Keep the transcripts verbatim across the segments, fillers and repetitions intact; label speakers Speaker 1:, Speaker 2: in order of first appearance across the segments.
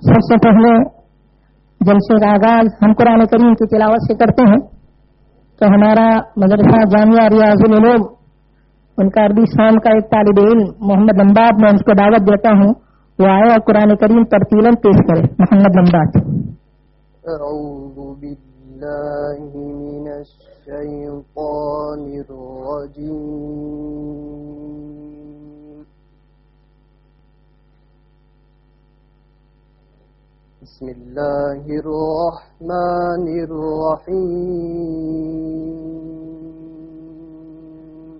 Speaker 1: सबसे पहले जलसे का आगाज हम कुरान करीम की तिलावत से करते हैं। तो हमारा मदरसा जामिया रियाजुल उलूम, उनका अरबी शाम का एक तालिब इल्म मोहम्मद लम्बाद, मैं उसको दावत देता हूँ वो आए और कुरान करीम तरतीलन पेश करे। मोहम्मद लम्बाद।
Speaker 2: अऊज़ु बिल्लाहि मिनश शैतानिर रजीम। बिस्मिल्लाहिर रहमानिर रहीम।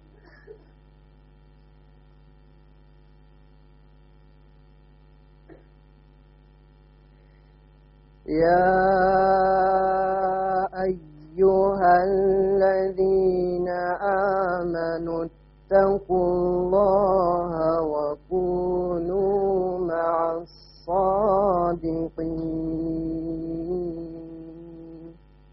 Speaker 2: या अय्युहल्लज़ीना आमनु इत्तक़ुल्लाहा व कूनू मअस सादिक़ीन।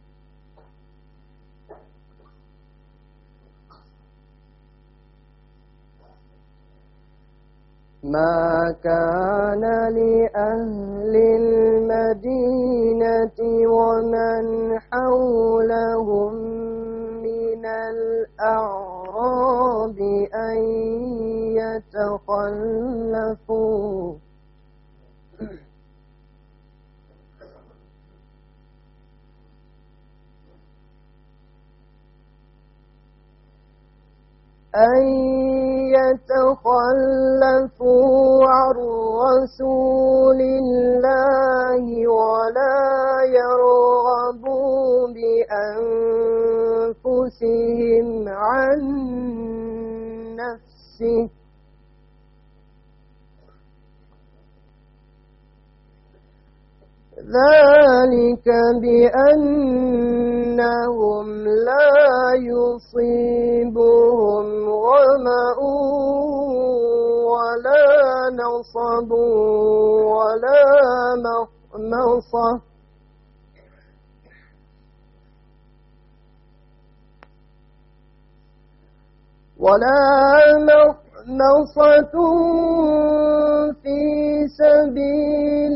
Speaker 2: मा काना लिअहलिल मदीनति व मन हौलहुम मिनल अअराबि अन यतखल्लफू أن يتخلفوا عن رسول الله ولا يرغبوا بأنفسهم عن نفسه ذلك بأنهم لا يصيبهم ظمأ ولا نصب ولا مخمصة ولا مخمصة في سبيل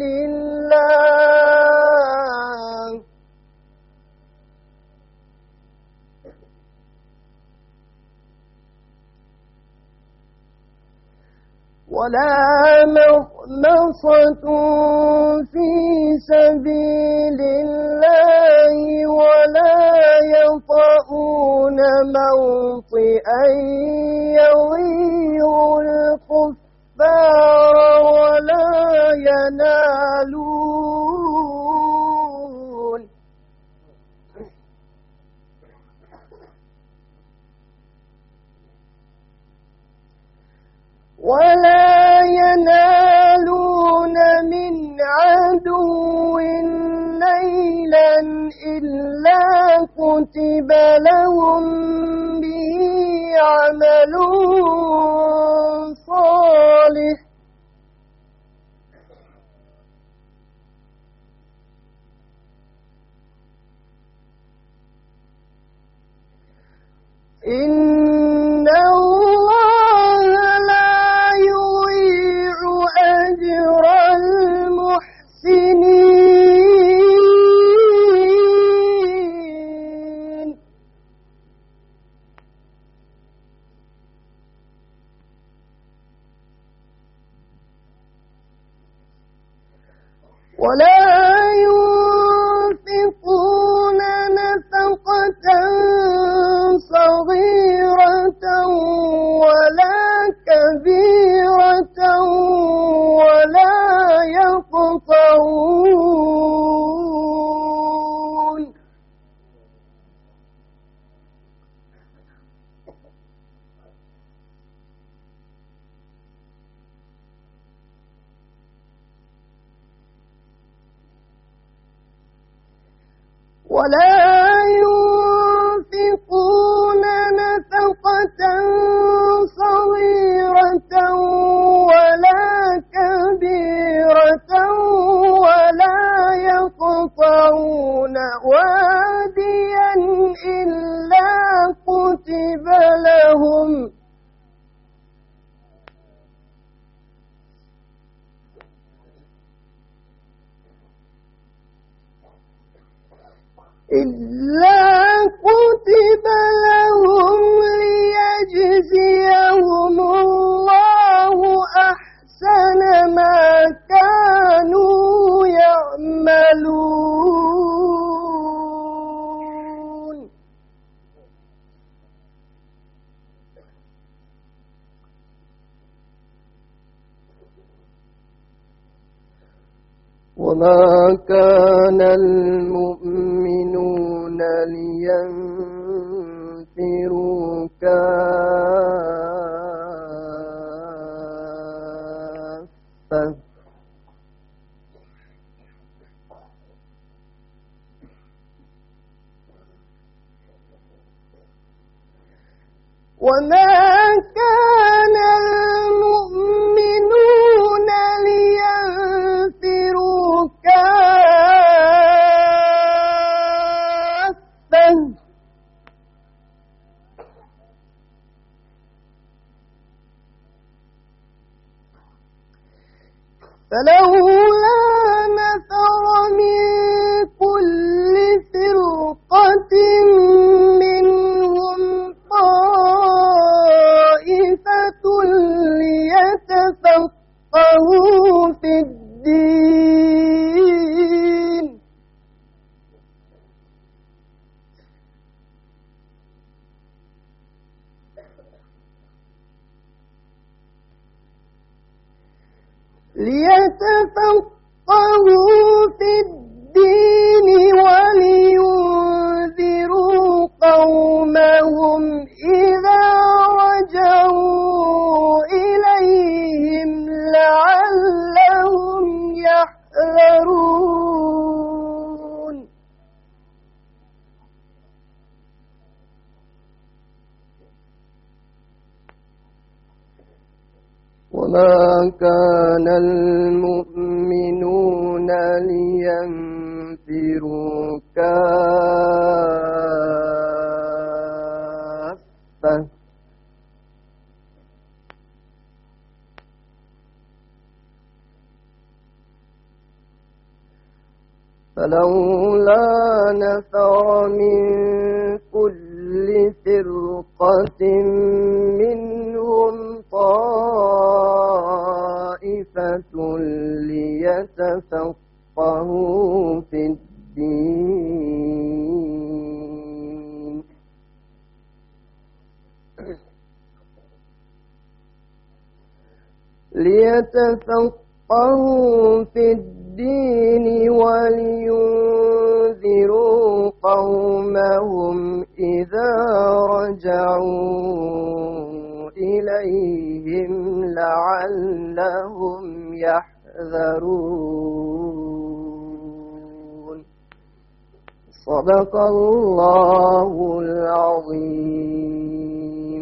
Speaker 2: الله ولا مخمصة في سبيل الله ولا يطؤون موطئا يغيظ الكفار ولا ينالون ولا ينالون من عدو نيلا إلا كتب لهم به عمل صالح إن الله لا يضيع أجر المحسنين ولا ينفقون نفقة صغيرة ولا كبيرة ولا يقطعون ولا ينفقون نفقة صغيرة ولا كبيرة ولا يقطعون واديا إلا كتب لهم إلا كتب لهم ليجزيهم الله أحسن ما كانوا يعملون. وما كان المؤمنون لينفروا كافة وما كان المؤمنون لينفروا كافة فلولا نفر من كل فرقة منهم طائفة ليتفقهوا في الدين ليتفقهوا في الدين ولينذروا قومهم إذا رجعوا إليهم لعلهم يحذرون. وما كان المؤمنون لينفروا كافة فلولا نفر من كل فرقة منهم طائفة ليتفقهوا في الدين ليتفقهوا في الدين ولينذروا قومهم إذا رجعوا إليهم لعلهم يحذرون. صدق الله العظيم.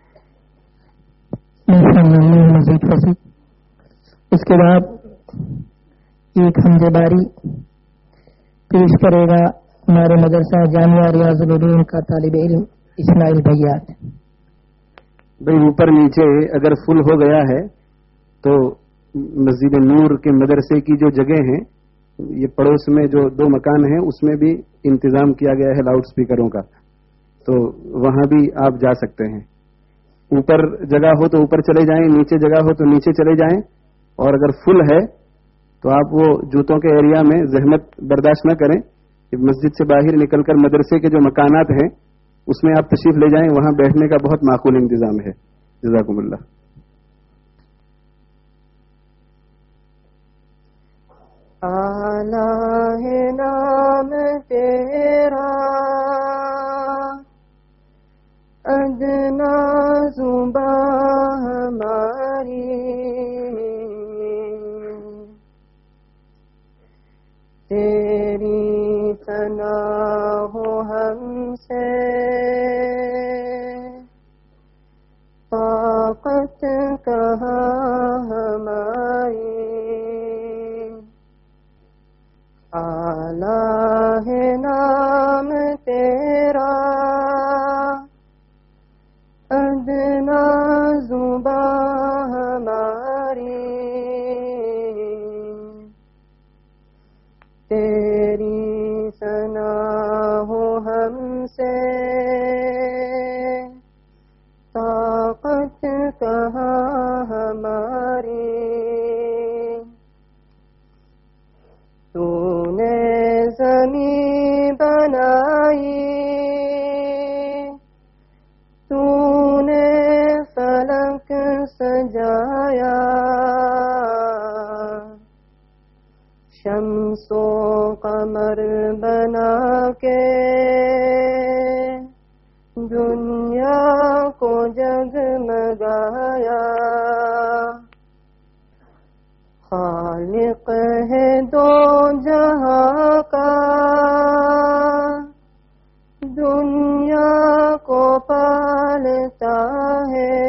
Speaker 1: मजीद फसी इसके बाद एक हमदेबारी पेश करेगा हमारे मदरसा जामिया रियाजुल उलूम का तालिब इल्म इस्माइल भैयात।
Speaker 3: भाई ऊपर नीचे अगर फुल हो गया है तो मस्जिद नूर के मदरसे की जो जगह हैं, ये पड़ोस में जो दो मकान हैं उसमें भी इंतजाम किया गया है लाउड स्पीकरों का, तो वहां भी आप जा सकते हैं। ऊपर जगह हो तो ऊपर चले जाएं, नीचे जगह हो तो नीचे चले जाएं, और अगर फुल है तो आप वो जूतों के एरिया में जहमत बर्दाश्त न करें। मस्जिद से बाहर निकलकर मदरसे के जो मकानात हैं उसमें आप तशरीफ ले जाएं, वहां बैठने का बहुत माकूल इंतजाम है। जज़ाकुमुल्लाह।
Speaker 2: आला है नाम तेरा अदना ज़ुबान हमारी, तेरी सना हो हमसे ताकत कहाँ हमारी। आला है नाम तेरा अदना ज़ुबान हमारी, तेरी सना زمیں بنائی تو نے فلک سجایا شمس و قمر بنا کے دنیا کو جگمگایا خالق ہے دو جہاں کا دنیا کو پالتا ہے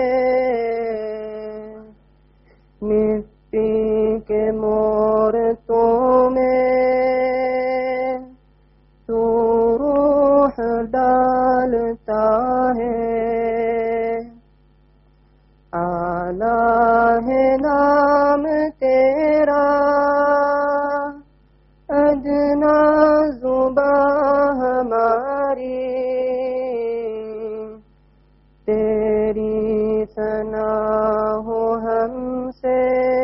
Speaker 2: مٹی کے مورتوں میں تو روح ڈالتا ہے اعلیٰ ہے نام تیرا ادنا زباں ہماری تیری ثنا ہو ہم سے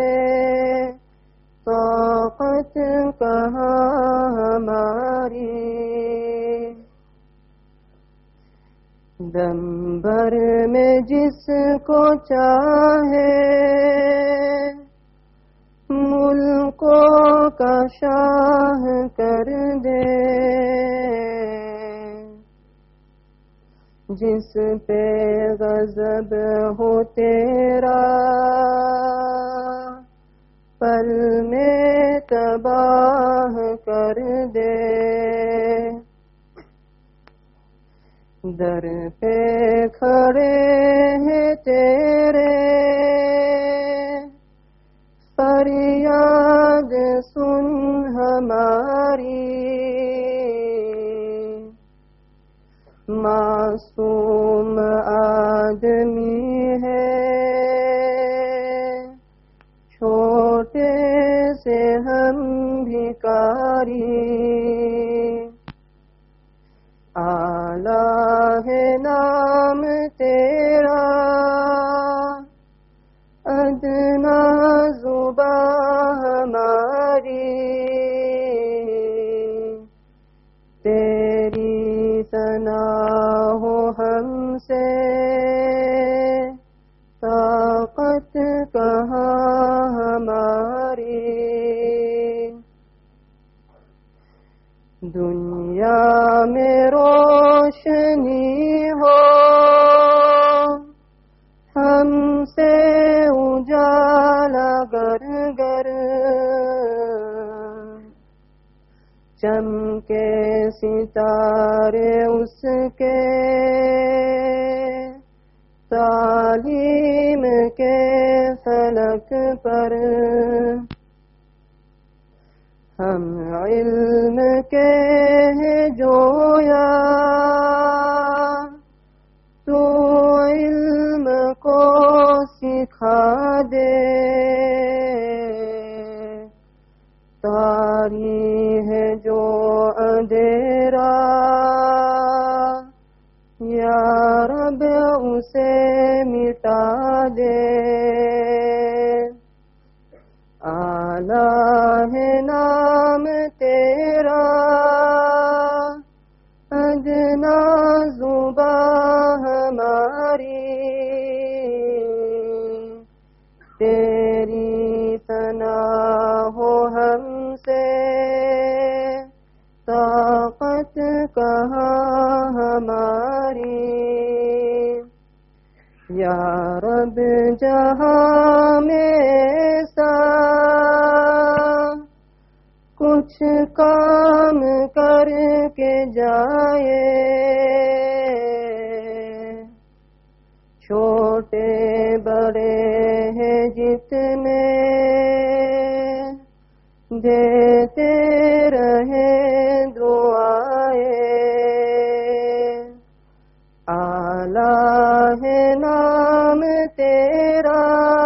Speaker 2: طاقت کہاں ہماری دم بھر میں جس کو چاہے ملکوں کا شاہ کر دے جس پہ غضب ہو تیرا پل میں تباہ کر دے در پہ کھڑے ہیں تیرے فریاد سن ہماری معصوم آدمی ہے چھوٹے سے ہم بھکاری اعلیٰ ہے نام تیرا ادنا زباں ہماری تیری ثنا ہو ہم سے طاقت کہاں ہماری دنیا میں روشنی ہو ہم سے اجالا گر گر چمکے ستارے اس کے تعلیم کے فلک پر ہم علم کے ہیں جویا تو علم کو سکھا دے تاری ہے جو اندھیرا یا رب اسے مٹا دے اعلیٰ ہے نام تیرا ادنا زباں ہماری تیری ثنا ہو ہم سے طاقت کہاں ہماری یا رب جہاں میں ایسا کچھ کام کر کے جائے چھوٹے بڑے ہیں جتنے دیتے رہے دعائیں اعلیٰ ہے نام تیرا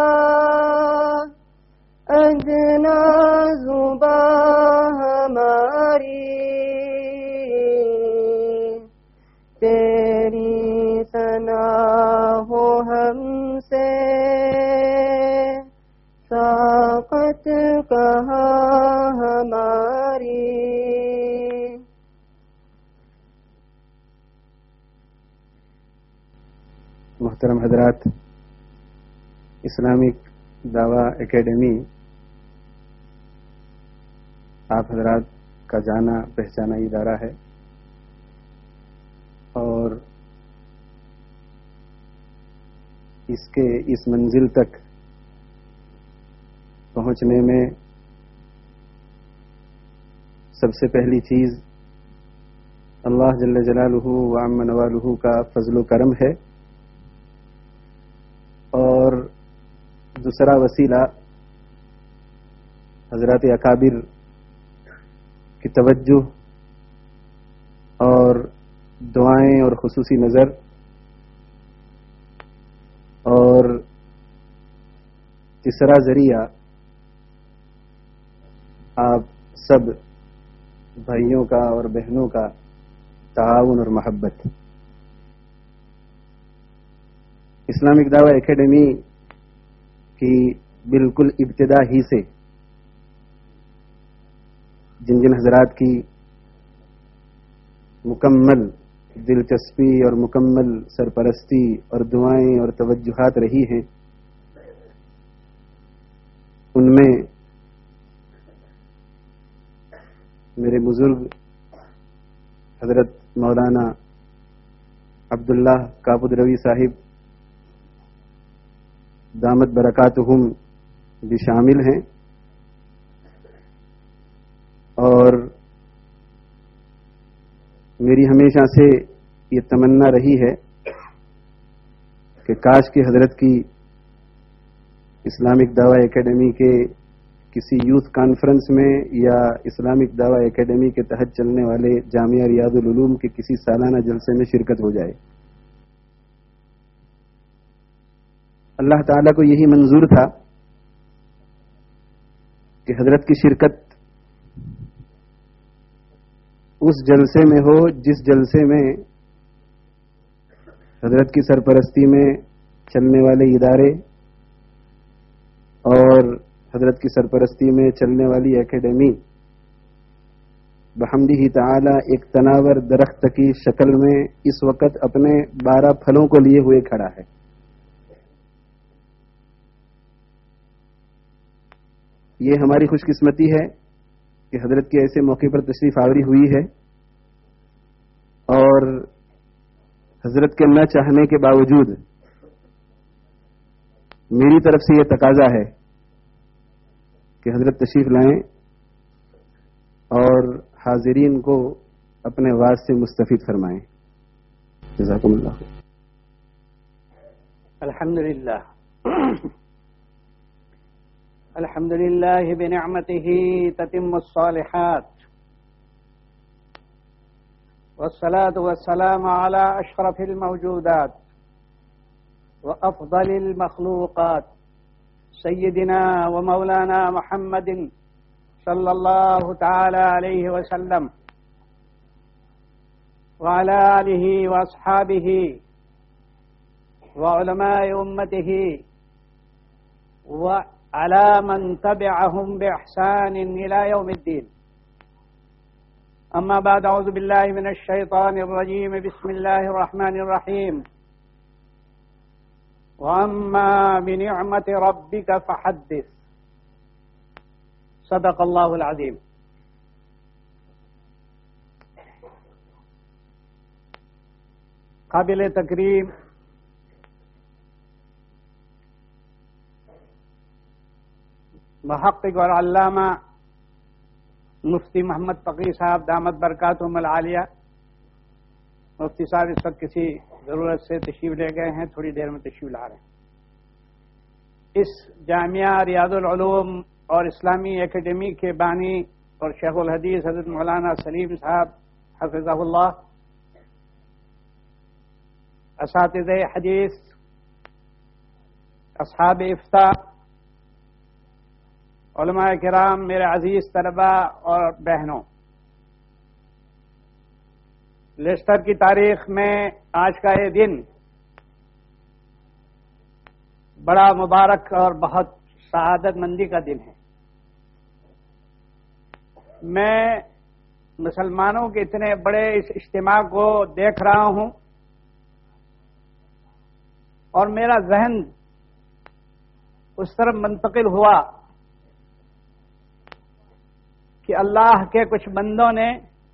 Speaker 2: ادنا زباں ہماری تیری ثنا ہو ہم سے طاقت کہاں ہماری
Speaker 3: محترم حضرات، اسلامک دعویٰ اکیڈمی آپ حضرات کا جانا پہچانا ادارہ ہے، اور اس کے اس منزل تک پہنچنے میں سب سے پہلی چیز اللہ جل جلالہ و عم نوالہ کا فضل و کرم ہے، اور دوسرا وسیلہ حضرات اکابر کی توجہ اور دعائیں اور خصوصی نظر، اور تیسرا ذریعہ آپ سب بھائیوں کا اور بہنوں کا تعاون اور محبت۔ اسلامک دعویٰ اکیڈمی کی بالکل ابتدا ہی سے جن جن حضرات کی مکمل دلچسپی اور مکمل سرپرستی اور دعائیں اور توجہات رہی ہیں، ان میں میرے بزرگ حضرت مولانا عبداللہ کابودروی صاحب دامت برکاتہم بھی شامل ہیں، اور میری ہمیشہ سے یہ تمنا رہی ہے کہ کاش کہ حضرت کی اسلامک دعویٰ اکیڈمی کے کسی یوتھ کانفرنس میں یا اسلامک دعویٰ اکیڈمی کے تحت چلنے والے جامعہ ریاض العلوم کے کسی سالانہ جلسے میں شرکت ہو جائے۔ اللہ تعالیٰ کو یہی منظور تھا کہ حضرت کی شرکت اس جلسے میں ہو جس جلسے میں حضرت کی سرپرستی میں چلنے والے ادارے اور حضرت کی سرپرستی میں چلنے والی اکیڈمی بحمدہ تعالی ایک تناور درخت کی شکل میں اس وقت اپنے بارہ پھلوں کو لیے ہوئے کھڑا ہے۔ یہ ہماری خوش قسمتی ہے کہ حضرت کے ایسے موقع پر تشریف آوری ہوئی ہے، اور حضرت کے نہ چاہنے کے باوجود میری طرف سے یہ تقاضا ہے کہ حضرت تشریف لائیں اور حاضرین کو اپنے واعظ سے مستفید فرمائیں۔ جزاکم اللہ خیر۔
Speaker 4: الحمدللہ الحمدللہ بنعمته تتم الصالحات، والصلاة والسلام على أشرف الموجودات وأفضل المخلوقات سيدنا ومولانا محمد صلى الله تعالى عليه وسلم وعلى آله وأصحابه وعلماء أمته وعلى من تبعهم بإحسان إلى يوم الدين. أما بعد، أعوذ بالله من الشيطان الرجيم، بسم الله الرحمن الرحيم. وأما بنعمة ربك فحدث. صدق الله العظيم. قابل تکریم محقق اور علامہ مفتی محمد تقی صاحب دامت برکاتہم العالیہ، مفتی صاحب اس وقت کسی ضرورت سے تشریف لے گئے ہیں، تھوڑی دیر میں تشریف لا رہے ہیں۔ اس جامعہ ریاض العلوم اور اسلامی اکیڈمی کے بانی اور شیخ الحدیث حضرت مولانا سلیم صاحب حفظہ اللہ، اساتذہ حدیث، اصحاب افتاء، علماء کرام، میرے عزیز طلباء اور بہنوں، لیسٹر کی تاریخ میں آج کا یہ دن بڑا مبارک اور بہت سعادت مندی کا دن ہے۔ میں مسلمانوں کے اتنے بڑے اس اجتماع کو دیکھ رہا ہوں اور میرا ذہن اس طرف منتقل ہوا کہ اللہ کے کچھ بندوں نے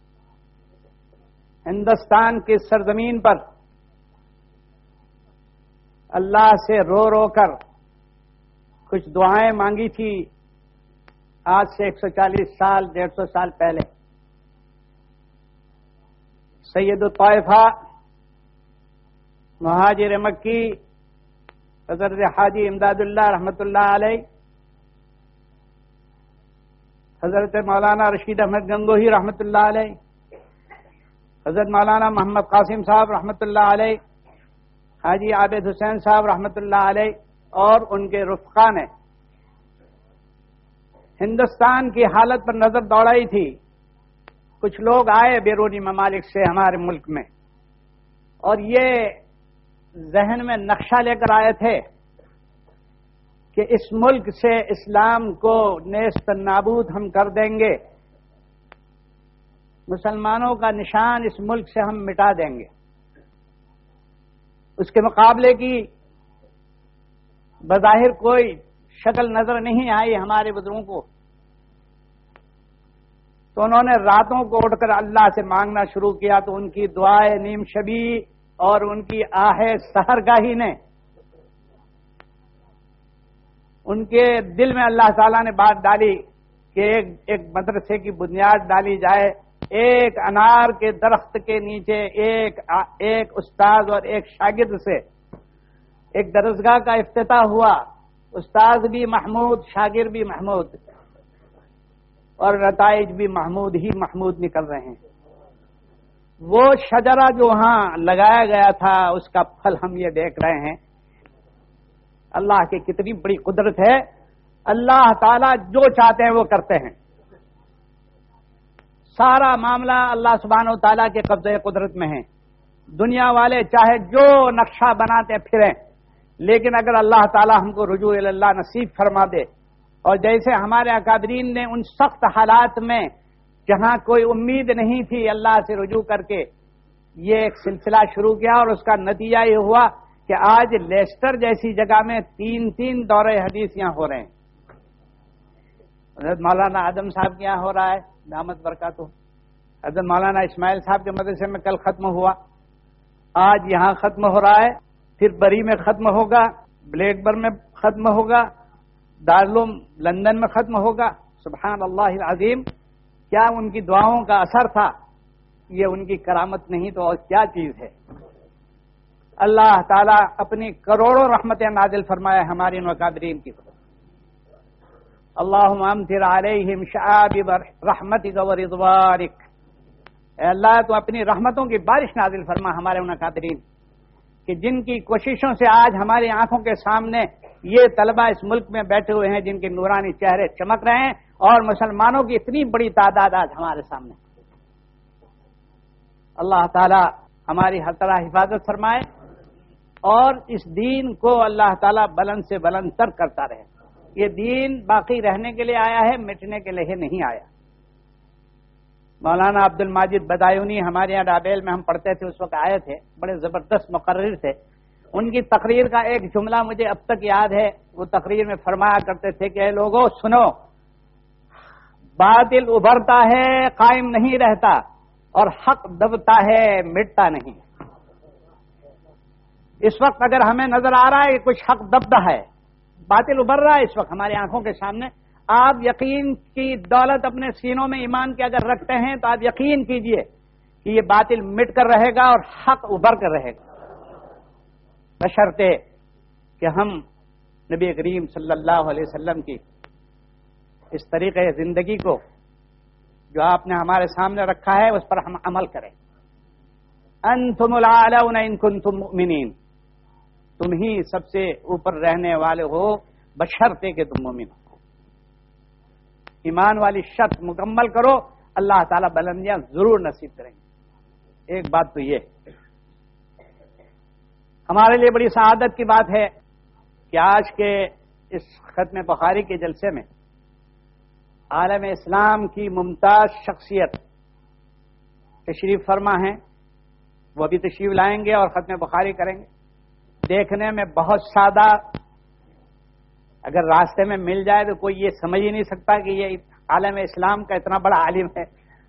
Speaker 4: ہندوستان کی سرزمین پر اللہ سے رو رو کر کچھ دعائیں مانگی تھی آج سے ایک سو چالیس سال ڈیڑھ سو سال پہلے. سید الطائفہ مہاجر مکی حضرت حاجی امداد اللہ رحمۃ اللہ علیہ، حضرت مولانا رشید احمد گنگوہی رحمۃ اللہ علیہ، حضرت مولانا محمد قاسم صاحب رحمۃ اللہ علیہ، حاجی عابد حسین صاحب رحمۃ اللہ علیہ اور ان کے رفقا نے ہندوستان کی حالت پر نظر دوڑائی تھی. کچھ لوگ آئے بیرونی ممالک سے ہمارے ملک میں اور یہ ذہن میں نقشہ لے کر آئے تھے کہ اس ملک سے اسلام کو نیست نابود ہم کر دیں گے، مسلمانوں کا نشان اس ملک سے ہم مٹا دیں گے. اس کے مقابلے کی بظاہر کوئی شکل نظر نہیں آئی ہمارے بزرگوں کو، تو انہوں نے راتوں کو اٹھ کر اللہ سے مانگنا شروع کیا. تو ان کی دعائیں نیم شبی اور ان کی آہ سحرگاہی نے ان کے دل میں اللہ تعالیٰ نے بات ڈالی کہ ایک ایک مدرسے کی بنیاد ڈالی جائے. ایک انار کے درخت کے نیچے ایک ایک استاد اور ایک شاگرد سے ایک درسگاہ کا افتتاح ہوا. استاد بھی محمود، شاگرد بھی محمود، اور نتائج بھی محمود ہی محمود نکل رہے ہیں. وہ شجرہ جو وہاں لگایا گیا تھا اس کا پھل ہم یہ دیکھ رہے ہیں. اللہ کی کتنی بڑی قدرت ہے. اللہ تعالیٰ جو چاہتے ہیں وہ کرتے ہیں. سارا معاملہ اللہ سبحانہ و تعالیٰ کے قبضے قدرت میں ہے. دنیا والے چاہے جو نقشہ بناتے پھریں، لیکن اگر اللہ تعالیٰ ہم کو رجوع اللہ نصیب فرما دے، اور جیسے ہمارے اکابرین نے ان سخت حالات میں جہاں کوئی امید نہیں تھی اللہ سے رجوع کر کے یہ ایک سلسلہ شروع کیا، اور اس کا نتیجہ یہ ہوا کہ آج لیسٹر جیسی جگہ میں تین تین دورے حدیث یہاں ہو رہے ہیں. حضرت مولانا آدم صاحب کے یہاں ہو رہا ہے دامت برکاتہ، حضرت مولانا اسماعیل صاحب کے مدرسے میں کل ختم ہوا، آج یہاں ختم ہو رہا ہے، پھر بری میں ختم ہوگا، بلیک برن میں ختم ہوگا، دارالعلوم لندن میں ختم ہوگا. سبحان اللہ العظیم. کیا ان کی دعاؤں کا اثر تھا؟ یہ ان کی کرامت نہیں تو اور کیا چیز ہے. اللہ تعالیٰ اپنی کروڑوں رحمتیں نازل فرمائے ہماری ان اکابرین کی. اللہم امطر علیہم شعائب رحمتک و رضوانک. اے اللہ تو اپنی رحمتوں کی بارش نازل فرما ہمارے ان اکابرین کہ جن کی کوششوں سے آج ہماری آنکھوں کے سامنے یہ طلبہ اس ملک میں بیٹھے ہوئے ہیں جن کے نورانی چہرے چمک رہے ہیں، اور مسلمانوں کی اتنی بڑی تعداد آج ہمارے سامنے. اللہ تعالی ہماری ہر طرح حفاظت فرمائے اور اس دین کو اللہ تعالی بلند سے بلند تر کرتا رہے. یہ دین باقی رہنے کے لیے آیا ہے، مٹنے کے لیے نہیں آیا. مولانا عبد الماجد بدایونی ہمارے یہاں ڈابیل میں ہم پڑھتے تھے، اس وقت آئے تھے، بڑے زبردست مقرر تھے. ان کی تقریر کا ایک جملہ مجھے اب تک یاد ہے. وہ تقریر میں فرمایا کرتے تھے کہ اے لوگوں سنو، باطل ابھرتا ہے قائم نہیں رہتا، اور حق دبتا ہے مٹتا نہیں. اس وقت اگر ہمیں نظر آ رہا ہے کہ کچھ حق دبتا ہے، باطل ابھر رہا ہے اس وقت ہماری آنکھوں کے سامنے، آپ یقین کی دولت اپنے سینوں میں ایمان کے اگر رکھتے ہیں تو آپ یقین کیجئے کہ یہ باطل مٹ کر رہے گا اور حق ابھر کر رہے گا، بشرطے کہ ہم نبی کریم صلی اللہ علیہ وسلم کی اس طریقے زندگی کو جو آپ نے ہمارے سامنے رکھا ہے اس پر ہم عمل کریں. انتم الاعلون ان کنتم مؤمنین. تم ہی سب سے اوپر رہنے والے ہو بشرطے کہ تم مومن ہو. ایمان والی شرط مکمل کرو، اللہ تعالیٰ بلندیاں ضرور نصیب کریں گے. ایک بات تو یہ ہمارے لیے بڑی سعادت کی بات ہے کہ آج کے اس ختم بخاری کے جلسے میں عالم اسلام کی ممتاز شخصیت تشریف فرما ہیں. وہ بھی تشریف لائیں گے اور ختم بخاری کریں گے. دیکھنے میں بہت سادہ، اگر راستے میں مل جائے تو کوئی یہ سمجھ ہی نہیں سکتا کہ یہ عالم اسلام کا اتنا بڑا عالم ہے.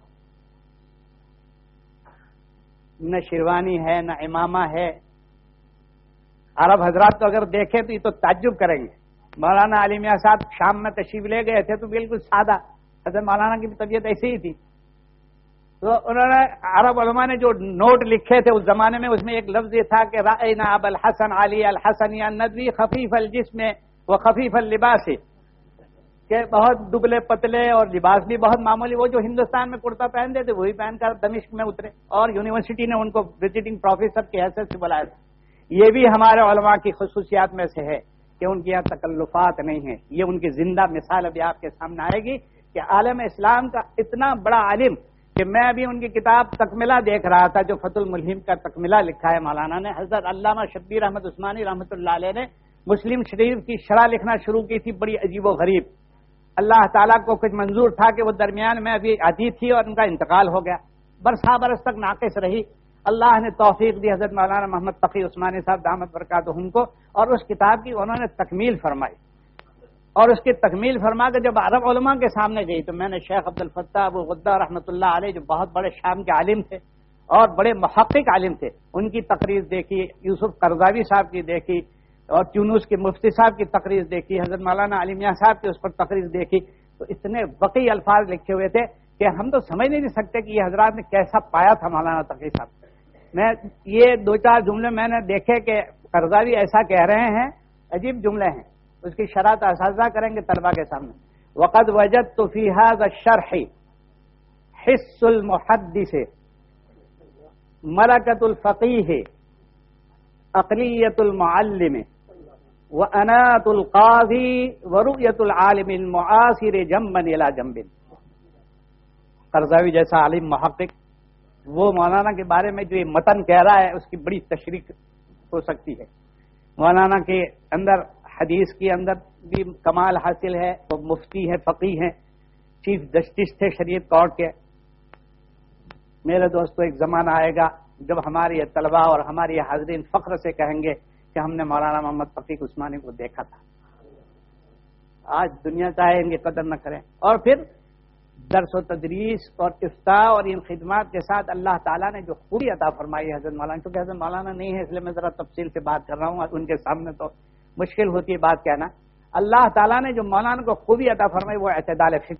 Speaker 4: نہ شیروانی ہے، نہ امامہ ہے. عرب حضرات تو اگر دیکھیں تو یہ تو تعجب کریں گے. مولانا علی میاں صاحب شام میں تشریف لے گئے تھے تو بالکل سادہ، حضرت مولانا کی طبیعت ایسی ہی تھی. تو انہوں نے عرب علماء نے جو نوٹ لکھے تھے اس زمانے میں، اس میں ایک لفظ یہ تھا کہ رأینا ابا الحسن علی الحسنی الندوی خفیف الجسم و خفیف اللباس، کہ بہت دبلے پتلے اور لباس بھی بہت معمولی. وہ جو ہندوستان میں کرتا پہنتے تھے وہی پہن کر دمشق میں اترے اور یونیورسٹی نے ان کو وزٹنگ پروفیسر کی حیثیت سے بلایا تھا. یہ بھی ہمارے علماء کی خصوصیات میں سے ہے کہ ان کے یہاں تکلفات نہیں ہیں. یہ ان کی زندہ مثال ابھی آپ کے سامنے آئے گی کہ عالم اسلام کا اتنا بڑا عالم کہ میں ابھی ان کی کتاب تکملہ دیکھ رہا تھا جو فتح الملہم کا تکملہ لکھا ہے مولانا نے. حضرت علامہ شبیر احمد عثمانی رحمۃ اللہ علیہ نے مسلم شریف کی شرح لکھنا شروع کی تھی، بڑی عجیب و غریب. اللہ تعالیٰ کو کچھ منظور تھا کہ وہ درمیان میں ابھی آتی تھی اور ان کا انتقال ہو گیا. برسا برس تک ناقص رہی. اللہ نے توفیق دی حضرت مولانا محمد تقی عثمانی صاحب دامت برکاتہم کو، اور اس کتاب کی انہوں نے تکمیل فرمائی. اور اس کی تکمیل فرما کر جب عرب علماء کے سامنے گئی تو میں نے شیخ عبد الفتاح ابو غدہ رحمۃ اللہ علیہ جو بہت بڑے شام کے عالم تھے اور بڑے محقق عالم تھے، ان کی تقریر دیکھی، یوسف قرضاوی صاحب کی دیکھی، اور ٹیونس کے مفتی صاحب کی تقریر دیکھی، حضرت مولانا علی میاں صاحب کی اس پر تقریر دیکھی. تو اتنے وقی الفاظ لکھے ہوئے تھے کہ ہم تو سمجھ نہیں سکتے کہ یہ حضرات نے کیسا پایا تھا مولانا تقی صاحب. میں یہ دو چار جملے میں نے دیکھے کہ قرضاوی ایسا کہہ رہے ہیں، عجیب جملے ہیں. اس کی شرح اساتذہ کریں گے طلبہ کے سامنے. وقد وجدت فی ھذا الشرح حس المحدث ملکۃ الفقیہ عقلیۃ المعلم وانات القاضی ورؤیۃ العالم المعاصر جنبا الی جنب. قرضاوی جیسا عالم محقق وہ مولانا کے بارے میں جو یہ متن کہہ رہا ہے اس کی بڑی تشریح ہو سکتی ہے. مولانا کے اندر حدیث کے اندر بھی کمال حاصل ہے، وہ مفتی ہے، فقیہ ہیں، چیف جسٹس تھے شریعت کورٹ کے. میرے دوستو ایک زمانہ آئے گا جب ہمارے یہ طلباء اور ہمارے یہ حاضرین فخر سے کہیں گے کہ ہم نے مولانا محمد تقی عثمانی کو دیکھا تھا. آج دنیا چاہے ان کی قدر نہ کریں. اور پھر درس و تدریس اور افتاء اور ان خدمات کے ساتھ اللہ تعالیٰ نے جو خوبی عطا فرمائی ہے حضرت مولانا، کیونکہ حضرت مولانا نہیں ہے اس لیے میں ذرا تفصیل سے بات کر رہا ہوں، ان کے سامنے تو مشکل ہوتی ہے بات کہنا. اللہ تعالیٰ نے جو مولانا کو خوبی عطا فرمائی وہ اعتدال فکر.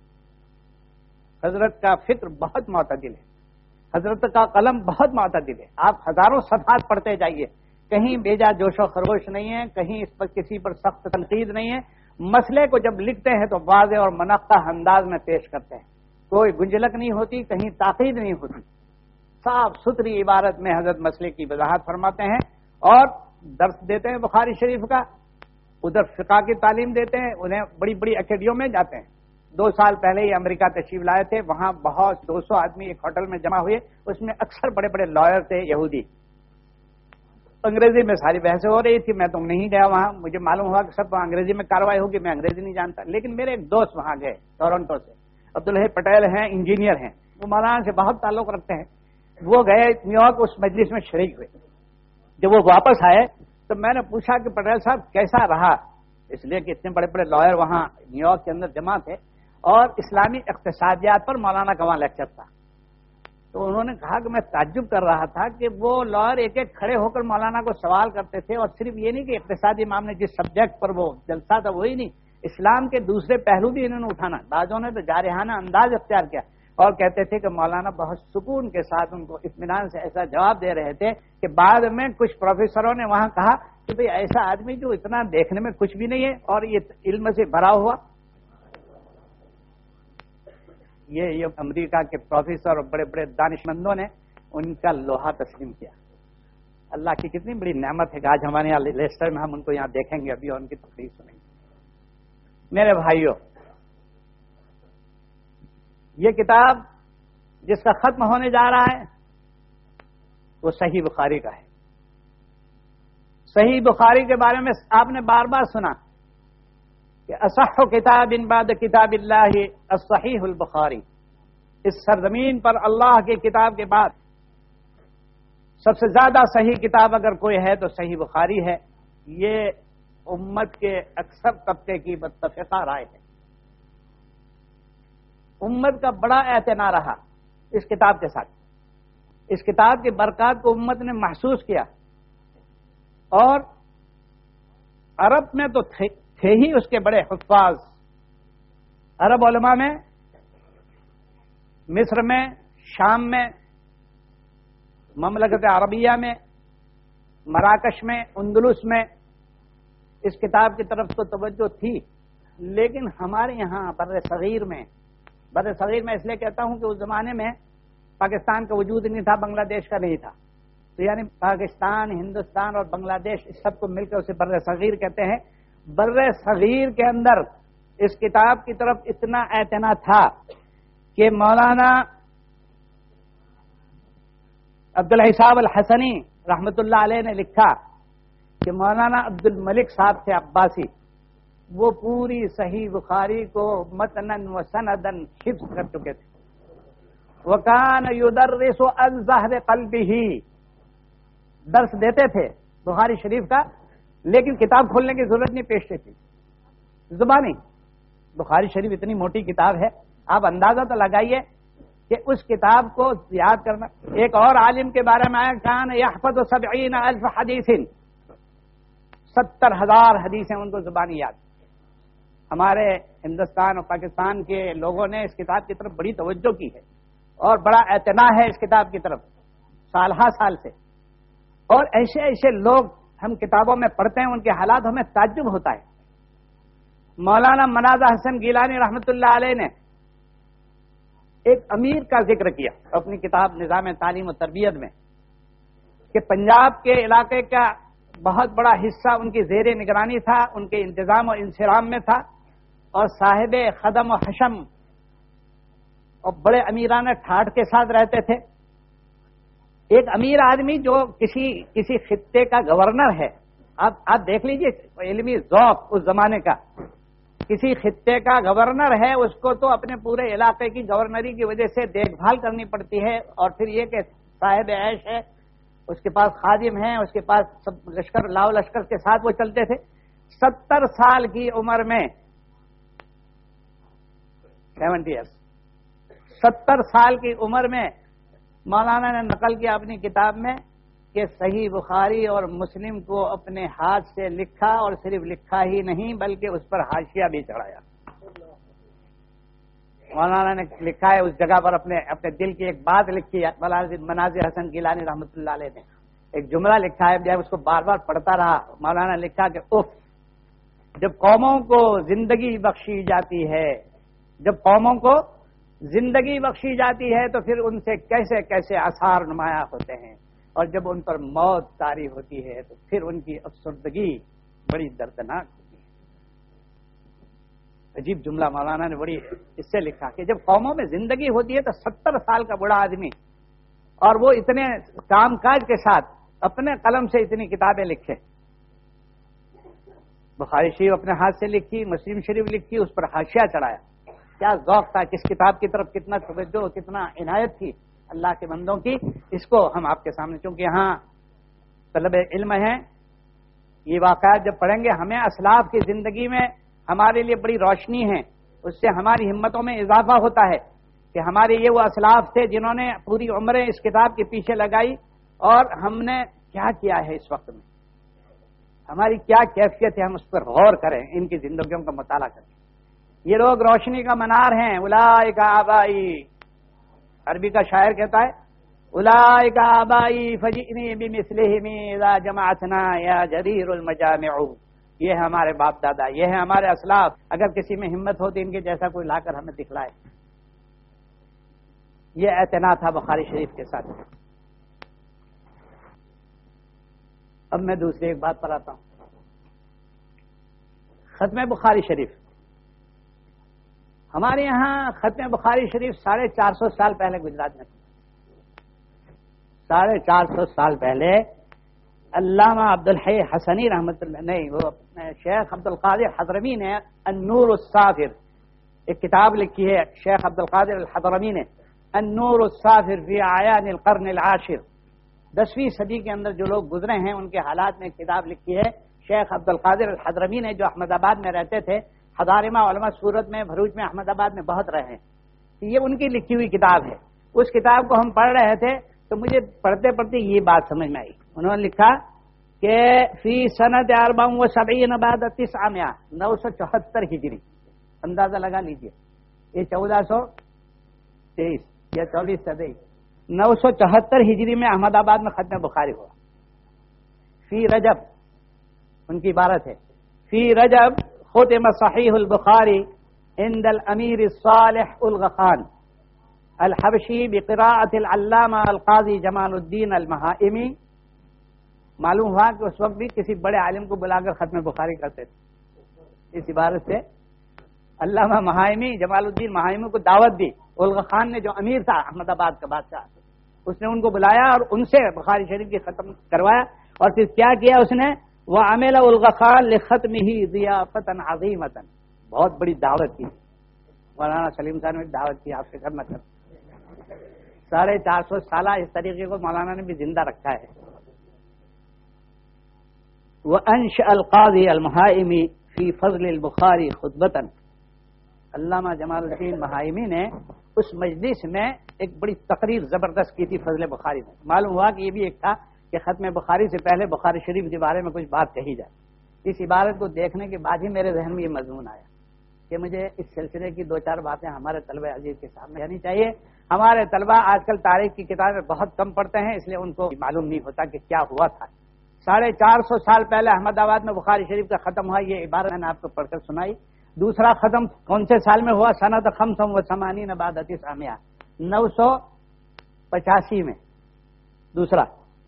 Speaker 4: حضرت کا فکر بہت معتدل ہے، حضرت کا قلم بہت معتدل ہے. آپ ہزاروں صفحات پڑھتے جائیے، کہیں بیجا جوش و خروش نہیں ہے، کہیں اس پر کسی پر سخت تنقید نہیں ہے. مسئلے کو جب لکھتے ہیں تو واضح اور منقح انداز میں پیش کرتے ہیں، کوئی گنجلک نہیں ہوتی، کہیں تاکید نہیں ہوتی. صاف ستھری عبارت میں حضرت مسئلے کی وضاحت فرماتے ہیں اور درس دیتے ہیں بخاری شریف کا. ادھر فقہ کی تعلیم دیتے ہیں، انہیں بڑی بڑی اکیڈیوں میں جاتے ہیں. دو سال پہلے ہی امریکہ تشریف لائے تھے، وہاں بہت دو سو آدمی ایک ہوٹل میں جمع ہوئے، اس میں اکثر بڑے بڑے لائر تھے یہودی. انگریزی میں ساری بحثیں ہو رہی تھی. میں تو نہیں گیا وہاں، مجھے معلوم ہوا کہ سب انگریزی میں کاروائی ہوگی، میں انگریزی نہیں جانتا. لیکن میرے ایک دوست وہاں گئے ٹورنٹو سے، عبدالحی پٹیل ہیں، انجینئر ہیں، وہ مولانا سے بہت تعلق رکھتے ہیں. وہ گئے نیو یارک، اس مجلس میں شریک ہوئے. جب وہ واپس آئے تو میں نے پوچھا کہ پٹیل صاحب کیسا رہا، اس لیے کہ اتنے بڑے بڑے لائر وہاں نیو یارک کے اندر جمع تھے اور اسلامی اقتصادیات پر مولانا کا وہاں لیکچر تھا. تو انہوں نے کہا کہ میں تعجب کر رہا تھا کہ وہ لائر ایک ایک کھڑے ہو کر مولانا کو سوال کرتے تھے، اور صرف یہ نہیں کہ اقتصادی معاملے جس سبجیکٹ پر وہ جلسہ تھا وہی نہیں، اسلام کے دوسرے پہلو بھی انہوں نے اٹھانا. بعضوں نے تو جارحانہ انداز اختیار کیا اور کہتے تھے کہ مولانا بہت سکون کے ساتھ ان کو اطمینان سے ایسا جواب دے رہے تھے کہ بعد میں کچھ پروفیسروں نے وہاں کہا کہ بھئی ایسا آدمی جو اتنا دیکھنے میں کچھ بھی نہیں ہے اور یہ علم سے بھرا ہوا. یہ یہ امریکہ کے پروفیسر اور بڑے بڑے دانشمندوں نے ان کا لوہا تسلیم کیا. اللہ کی کتنی بڑی نعمت ہے کہ آج ہمارے یہاں لیسٹر میں ہم ان کو یہاں دیکھیں گے ابھی اور ان کی تقریر سنیں گے. میرے بھائیوں، یہ کتاب جس کا ختم ہونے جا رہا ہے وہ صحیح بخاری کا ہے. صحیح بخاری کے بارے میں آپ نے بار بار سنا کہ اصح کتاب بعد کتاب اللہ الصحیح البخاری. اس سرزمین پر اللہ کی کتاب کے بعد سب سے زیادہ صحیح کتاب اگر کوئی ہے تو صحیح بخاری ہے. یہ امت کے اکثر طبقے کی متفقہ رائے ہے. امت کا بڑا اعتنا رہا اس کتاب کے ساتھ. اس کتاب کی برکات کو امت نے محسوس کیا. اور عرب میں تو تھے, تھے ہی اس کے بڑے حفاظ. عرب علماء میں مصر میں، شام میں، مملکت عربیہ میں، مراکش میں، اندلس میں اس کتاب کی طرف تو توجہ تھی. لیکن ہمارے یہاں بر صغیر میں بر صغیر میں اس لیے کہتا ہوں کہ اس زمانے میں پاکستان کا وجود نہیں تھا، بنگلہ دیش کا نہیں تھا. تو یعنی پاکستان، ہندوستان اور بنگلہ دیش اس سب کو مل کر اسے بر صغیر کہتے ہیں. بر صغیر کے اندر اس کتاب کی طرف اتنا اعتنا تھا کہ مولانا عبدالحساب الحسنی رحمت اللہ علیہ نے لکھا کہ مولانا عبد الملک صاحب تھے عباسی، وہ پوری صحیح بخاری کو متنن و سندن حفظ کر چکے تھے. وکان یدرس عن ظہر قلبہ، درس دیتے تھے بخاری شریف کا، لیکن کتاب کھولنے کی ضرورت نہیں پیش تھی، زبانی. بخاری شریف اتنی موٹی کتاب ہے، آپ اندازہ تو لگائیے کہ اس کتاب کو یاد کرنا. ایک اور عالم کے بارے میں آیا کان یحفظ سبعین الف حدیث، ستر ہزار حدیثیں ان کو زبانی یاد. ہمارے ہندوستان اور پاکستان کے لوگوں نے اس کتاب کی طرف بڑی توجہ کی ہے اور بڑا اعتنا ہے اس کتاب کی طرف سال ہا سال سے. اور ایسے ایسے لوگ ہم کتابوں میں پڑھتے ہیں، ان کے حالات ہمیں تعجب ہوتا ہے. مولانا منازہ حسن گیلانی رحمت اللہ علیہ نے ایک امیر کا ذکر کیا اپنی کتاب نظام تعلیم و تربیت میں کہ پنجاب کے علاقے کا بہت بڑا حصہ ان کی زیر نگرانی تھا، ان کے انتظام و انصرام میں تھا، اور صاحب خدم و حشم اور بڑے امیرانہ ٹھاٹ کے ساتھ رہتے تھے. ایک امیر آدمی جو کسی کسی خطے کا گورنر ہے، آپ آپ دیکھ لیجئے علمی ذوق اس زمانے کا. کسی خطے کا گورنر ہے، اس کو تو اپنے پورے علاقے کی گورنری کی وجہ سے دیکھ بھال کرنی پڑتی ہے، اور پھر یہ کہ صاحب عیش ہے، اس کے پاس خادم ہیں، اس کے پاس سب لشکر لاؤ لشکر کے ساتھ وہ چلتے تھے. ستر سال کی عمر میں سیونٹی ایئرس ستر سال کی عمر میں مولانا نے نقل کیا اپنی کتاب میں کہ صحیح بخاری اور مسلم کو اپنے ہاتھ سے لکھا، اور صرف لکھا ہی نہیں بلکہ اس پر حاشیہ بھی چڑھایا. مولانا نے لکھا ہے اس جگہ پر اپنے اپنے دل کی ایک بات لکھی ہے. مناظر حسن گیلانی رحمۃ اللہ علیہ نے ایک جملہ لکھا ہے، جب اس کو بار بار پڑھتا رہا مولانا نے لکھا کہ اف، جب قوموں کو زندگی بخشی جاتی ہے جب قوموں کو زندگی بخشی جاتی ہے تو پھر ان سے کیسے کیسے آثار نمایاں ہوتے ہیں، اور جب ان پر موت طاری ہوتی ہے تو پھر ان کی افسردگی بڑی دردناک ہوتی ہے. عجیب جملہ مولانا نے بڑی اس سے لکھا کہ جب قوموں میں زندگی ہوتی ہے تو ستر سال کا بڑا آدمی، اور وہ اتنے کام کاج کے ساتھ اپنے قلم سے اتنی کتابیں لکھے. بخاری شریف اپنے ہاتھ سے لکھی، مسلم شریف لکھی، اس پر حاشیہ چڑھایا. کیا ذوق تھا، کس کتاب کی طرف کتنا توجہ، کتنا عنایت تھی اللہ کے بندوں کی. اس کو ہم آپ کے سامنے، چونکہ یہاں طلب علم ہیں، یہ واقعات جب پڑھیں گے ہمیں اسلاف کی زندگی میں ہمارے لیے بڑی روشنی ہے. اس سے ہماری ہمتوں میں اضافہ ہوتا ہے کہ ہمارے یہ وہ اسلاف تھے جنہوں نے پوری عمریں اس کتاب کے پیچھے لگائی، اور ہم نے کیا کیا ہے اس وقت میں، ہماری کیا کیفیت ہے، ہم اس پر غور کریں، ان کی زندگیوں کا مطالعہ کریں. یہ لوگ روشنی کا منار ہیں. اولئک آبائی، عربی کا شاعر کہتا ہے اولئک آبائی فجئنی بمثلہم اذا جمعتنا یا جریر المجامع. یہ ہے ہمارے باپ دادا، یہ ہے ہمارے اسلاف. اگر کسی میں ہمت ہوتی ان کے جیسا کوئی لا کر ہمیں دکھلائے. یہ اعتنا تھا بخاری شریف کے ساتھ. اب میں دوسری ایک بات پر آتا ہوں. ختم بخاری شریف. ہمارے یہاں ختم بخاری شریف ساڑھے چار سو سال پہلے گجرات میں تھا. ساڑھے چار سو سال پہلے علامہ عبدالحی حسنی رحمت اللہ نہیں وہ شیخ عبد القادر حضرمی نے النور الصافر ایک کتاب لکھی ہے. شیخ عبد القادر الحضرمی نے النور الصافر فی اعیان القرن العاشر، دسویں صدی کے اندر جو لوگ گزرے ہیں ان کے حالات میں کتاب لکھی ہے شیخ عبد القادر الحضرمی نے، جو احمد آباد میں رہتے تھے، حضارمہ علماء سورت میں، بھروچ میں، احمد آباد میں بہت رہے ہیں. یہ ان کی لکھی ہوئی کتاب ہے. اس کتاب کو ہم پڑھ رہے تھے تو مجھے پڑھتے پڑھتے یہ بات سمجھ میں آئی. انہوں نے لکھا کہ فی سنت اربع و سبعین بعد تسعمائہ، نو سو چوہتر ہجری. اندازہ لگا لیجئے، یہ چودہ سو تیئیس یا چوبیس صدی، نو سو چوہتر ہجری میں احمد آباد میں ختم بخاری ہوا. فی رجب ان کی عبارت ہے، فی رجب ختم صحیح البخاری عند الامیر الصالح الغخان الحبشی بقراءۃ العلامہ القاضی جمال الدین المہائمی. معلوم ہوا کہ اس وقت بھی کسی بڑے عالم کو بلا کر ختم بخاری کرتے تھے. اس عبارت سے علامہ مہائمی، جمال الدین مہائمی کو دعوت دی. الغ خان نے جو امیر تھا احمد آباد کا بادشاہ، اس نے ان کو بلایا اور ان سے بخاری شریف کی ختم کروایا. اور پھر کیا کیا اس نے؟ وہ عمل الغ خان لختمہ ضیافۃ عظیمۃ، بہت بڑی دعوت کی. مولانا سلیم صاحب نے دعوت کی، آپ فکر نہ کر. ساڑھے چار سو سالہ اس طریقے کو مولانا نے بھی زندہ رکھا ہے. وَأَنشَأَ الْقَاضِي الْمَحَائِمِ فِي فَضْلِ الْبُخَارِ خُطْبَةً. علامہ جمال الدین مہائمی نے اس مجلس میں ایک بڑی تقریر زبردست کی تھی فضل بخاری میں. معلوم ہوا کہ یہ بھی ایک تھا کہ ختم بخاری سے پہلے بخاری شریف کے بارے میں کچھ بات کہی جائے. اس عبارت کو دیکھنے کے بعد ہی میرے ذہن میں یہ مضمون آیا کہ مجھے اس سلسلے کی دو چار باتیں ہمارے طلبہ عزیز کے سامنے رہنی چاہیے. ہمارے طلبہ آج کل تاریخ کی کتابیں بہت کم پڑھتے ہیں، اس لیے ان کو معلوم نہیں ہوتا کہ کیا ہوا تھا. ساڑھے چار سو سال پہلے احمد آباد میں بخاری شریف کا ختم ہوا، یہ عبارت میں نے آپ کو پڑھ کر سنائی. دوسرا ختم کون سے سال میں ہوا؟ سنت خمس و ثمانین بعد تسعمائہ، نو سو پچاسی میں. دوسرا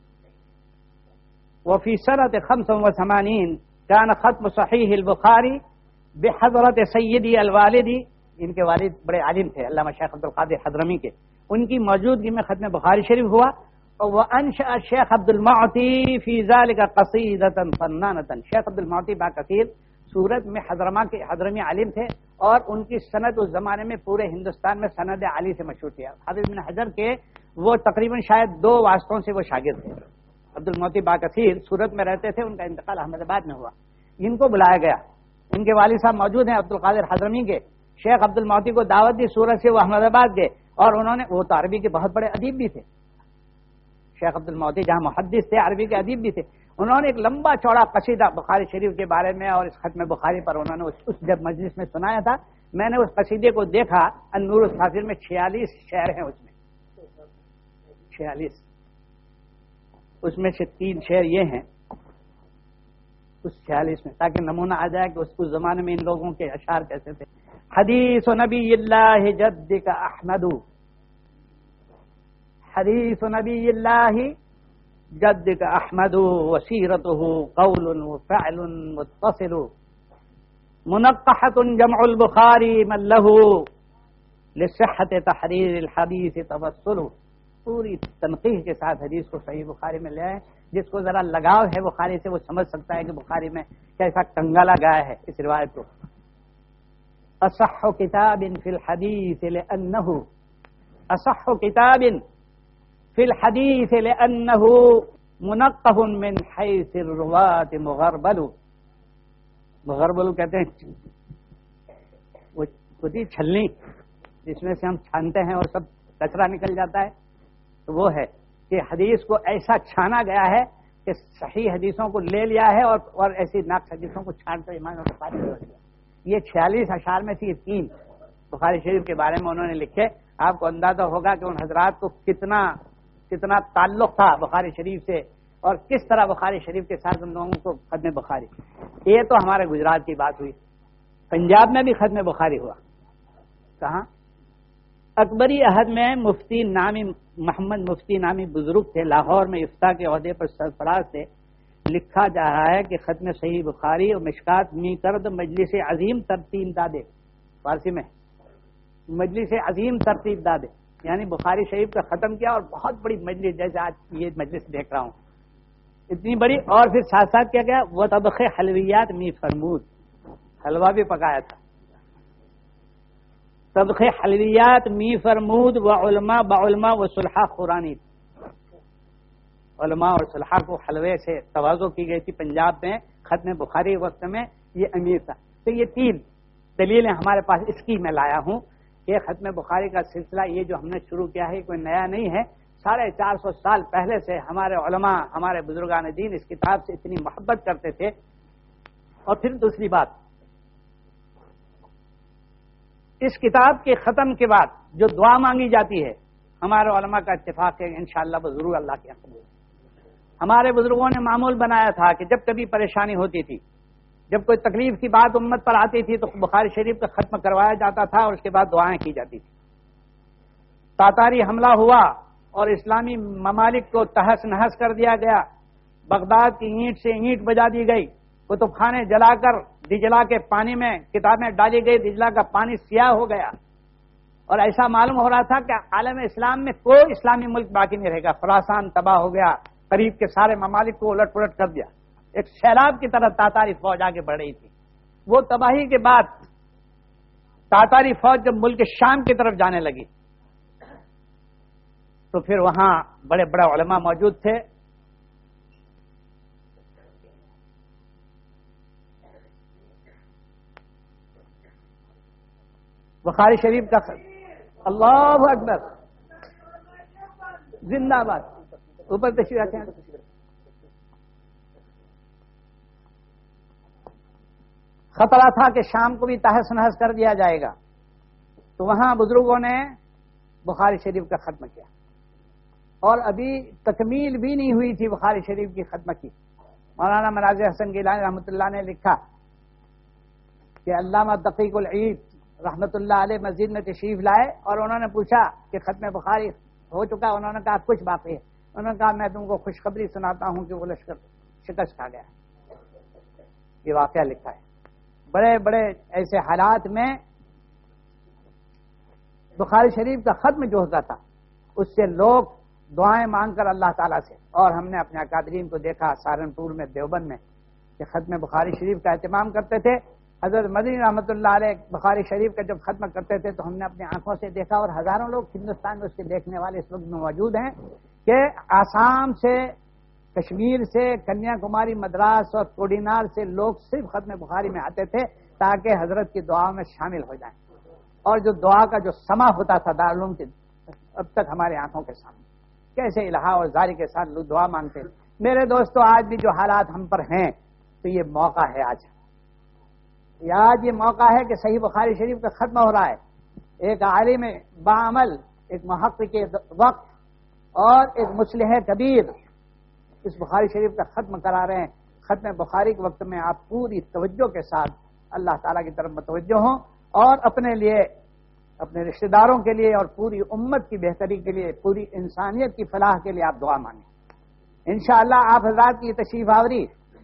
Speaker 4: وفی سنت خمس و ثمانین کان ختم صحیح البخاری بحضرت سیدی الوالدی. ان کے والد بڑے عالم تھے، علامہ شیخ عبد القادر حضرمی کے، ان کی موجودگی میں ختم بخاری شریف ہوا. وانشأ الشیخ عبد المعطی فی ذلک قصیدۃ فنانۃ. شیخ عبد المعطی باکثیر سورت میں حضرما کے حضرمی عالم تھے اور ان کی سند اس زمانے میں پورے ہندوستان میں سند علی سے مشہور تھی. حافظ بن حجر کے وہ تقریباً شاید دو واسطوں سے وہ شاگرد تھے. عبد المعطی باکثیر سورت میں رہتے تھے، ان کا انتقال احمد آباد میں ہوا. ان کو بلایا گیا، ان کے والد صاحب موجود ہیں عبد القادر حضرمی کے. شیخ عبد المعطی کو دعوت دی سورت سے، وہ احمد آباد گئے اور انہوں نے، وہ تو عربی کے بہت بڑے ادیب بھی تھے. شیخ عبد المعطی جہاں محدث تھے، عربی کے ادیب بھی تھے. انہوں نے ایک لمبا چوڑا قصیدہ بخاری شریف کے بارے میں اور اس ختم بخاری پر انہوں نے اس جب مجلس میں سنایا تھا. میں نے اس قصیدے کو دیکھا. النور السافر میں چھیالیس شعر ہیں، اس میں چھیالیس، اس میں سے تین شعر یہ ہیں اس چھیالیس میں، تاکہ نمونہ آ جائے کہ اس زمانے میں ان لوگوں کے اشعار کیسے تھے. حدیث نبی اللہ جدک احمد، حدیث نبی اللہ جدک احمد وسیرته قول وفعل متصل منقحة جمع البخاری من له لصحت تحریر الحدیث توسل. پوری تنقیح کے ساتھ حدیث کو صحیح بخاری میں لے آئے. جس کو ذرا لگاؤ ہے بخاری سے وہ سمجھ سکتا ہے کہ بخاری میں کیسا کنگالا گایا ہے اس روایت کو. اصح کتاب فی الحدیث لأنه اصح کتاب فی الحدیث لأنه منقح من حیث الروات مغربل. مغربل کہتے ہیں وہ ہوتی چھلنی جس میں سے ہم چھانتے ہیں اور سب کچرا نکل جاتا ہے. تو وہ ہے کہ حدیث کو ایسا چھانا گیا ہے کہ صحیح حدیثوں کو لے لیا ہے اور اور ایسی ناقص حدیثوں کو چھان کر امام بخاری نے رکھ دیا. یہ چھیالیس اشعار میں سے یہ تین بخاری شریف کے بارے میں انہوں نے لکھے. آپ کو اندازہ ہوگا کہ ان حضرات کو کتنا کتنا تعلق تھا بخاری شریف سے اور کس طرح بخاری شریف کے ساتھ ان لوگوں کو ختم بخاری. یہ تو ہمارے گجرات کی بات ہوئی. پنجاب میں بھی ختم بخاری ہوا. کہاں؟ اکبری عہد میں مفتی نامی محمد مفتی نامی بزرگ تھے، لاہور میں افتاء کے عہدے پر سرفراز تھے. لکھا جا رہا ہے کہ ختم صحیح بخاری اور مشکات می کرد مجلس عظیم ترتیب دادے. فارسی میں مجلس عظیم ترتیب دادے، یعنی بخاری شریف کا ختم کیا اور بہت بڑی مجلس، جیسے آج یہ مجلس دیکھ رہا ہوں اتنی بڑی. اور پھر ساتھ ساتھ کیا کیا؟ وہ طبخ حلویات می فرمود، حلوہ بھی پکایا تھا. طبخ حلویات می فرمود و علماء با علماء و صلحاء قرآنی. علماء اور صلحاء کو حلوے سے تواضع کی گئی تھی پنجاب میں ختم بخاری وقت میں، یہ امیر تھا. تو یہ تین دلیلیں ہمارے پاس اس کی میں لایا ہوں کہ ختم بخاری کا سلسلہ یہ جو ہم نے شروع کیا ہے کوئی نیا نہیں ہے. ساڑھے چار سو سال پہلے سے ہمارے علماء ہمارے بزرگان دین اس کتاب سے اتنی محبت کرتے تھے. اور پھر دوسری بات، اس کتاب کے ختم کے بعد جو دعا مانگی جاتی ہے ہمارے علماء کا اتفاق ہے انشاءاللہ وہ ضرور اللہ کے قبول. ہمارے بزرگوں نے معمول بنایا تھا کہ جب کبھی پریشانی ہوتی تھی، جب کوئی تکلیف کی بات امت پر آتی تھی تو بخاری شریف کا ختم کروایا جاتا تھا اور اس کے بعد دعائیں کی جاتی تھی. تاتاری حملہ ہوا اور اسلامی ممالک کو تہس نہس کر دیا گیا، بغداد کی اینٹ سے اینٹ بجا دی گئی، کتب خانے جلا کر دجلا کے پانی میں کتابیں ڈالی گئی، دجلا کا پانی سیاہ ہو گیا، اور ایسا معلوم ہو رہا تھا کہ عالم اسلام میں کوئی اسلامی ملک باقی نہیں رہے گا. خراسان تباہ ہو گیا، قریب کے سارے ممالک کو الٹ پلٹ کر دیا. ایک سیلاب کی طرح تاتاری فوج آگے بڑھ رہی تھی. وہ تباہی کے بعد تاتاری فوج جب ملک شام کی طرف جانے لگی تو پھر وہاں بڑے بڑے علماء موجود تھے. بخاری شریف کا اللہ اکبر زندہ باد. اوپر تشریف رکھیں. خطرہ تھا کہ شام کو بھی تہس نہس کر دیا جائے گا، تو وہاں بزرگوں نے بخاری شریف کا ختم کیا، اور ابھی تکمیل بھی نہیں ہوئی تھی بخاری شریف کی ختم کی. مولانا مراز حسن گیلانی رحمۃ اللہ نے لکھا کہ علامہ دقیق العید رحمۃ اللہ علیہ مسجد میں تشریف لائے اور انہوں نے پوچھا کہ ختم بخاری ہو چکا. انہوں نے کہا کچھ باقی ہے. انہوں نے کہا میں تم کو خوشخبری سناتا ہوں کہ وہ لشکر شکست کھا گیا. یہ واقعہ لکھا ہے. بڑے بڑے ایسے حالات میں بخاری شریف کا ختم جو ہوتا تھا اس سے لوگ دعائیں مانگ کر اللہ تعالیٰ سے، اور ہم نے اپنے اکادرین کو دیکھا سہارنپور میں دیوبند میں کہ ختم بخاری شریف کا اہتمام کرتے تھے. حضرت مدنی رحمۃ اللہ علیہ بخاری شریف کا جب ختم کرتے تھے تو ہم نے اپنی آنکھوں سے دیکھا، اور ہزاروں لوگ ہندوستان میں اس کے دیکھنے والے اس وقت میں موجود ہیں کہ آسام سے، کشمیر سے، کنیا کماری، مدراس اور کوڈینار سے لوگ صرف ختم بخاری میں آتے تھے تاکہ حضرت کی دعا میں شامل ہو جائیں. اور جو دعا کا جو سما ہوتا تھا دارالعلوم کے، اب تک ہماری آنکھوں کے سامنے کیسے الہا اور زاری کے ساتھ لوگ دعا مانگتے. میرے دوستو آج بھی جو حالات ہم پر ہیں تو یہ موقع ہے، آج آج یہ موقع ہے کہ صحیح بخاری شریف کا ختم ہو رہا ہے. ایک عالم باعمل، ایک محقق وقت اور ایک مصلح کبیر اس بخاری شریف کا ختم کرا رہے ہیں. ختم بخاری کے وقت میں آپ پوری توجہ کے ساتھ اللہ تعالیٰ کی طرف متوجہ ہوں اور اپنے لیے، اپنے رشتہ داروں کے لیے اور پوری امت کی بہتری کے لیے، پوری انسانیت کی فلاح کے لیے آپ دعا مانگیں. انشاءاللہ آپ حضرات کی تشریف آوری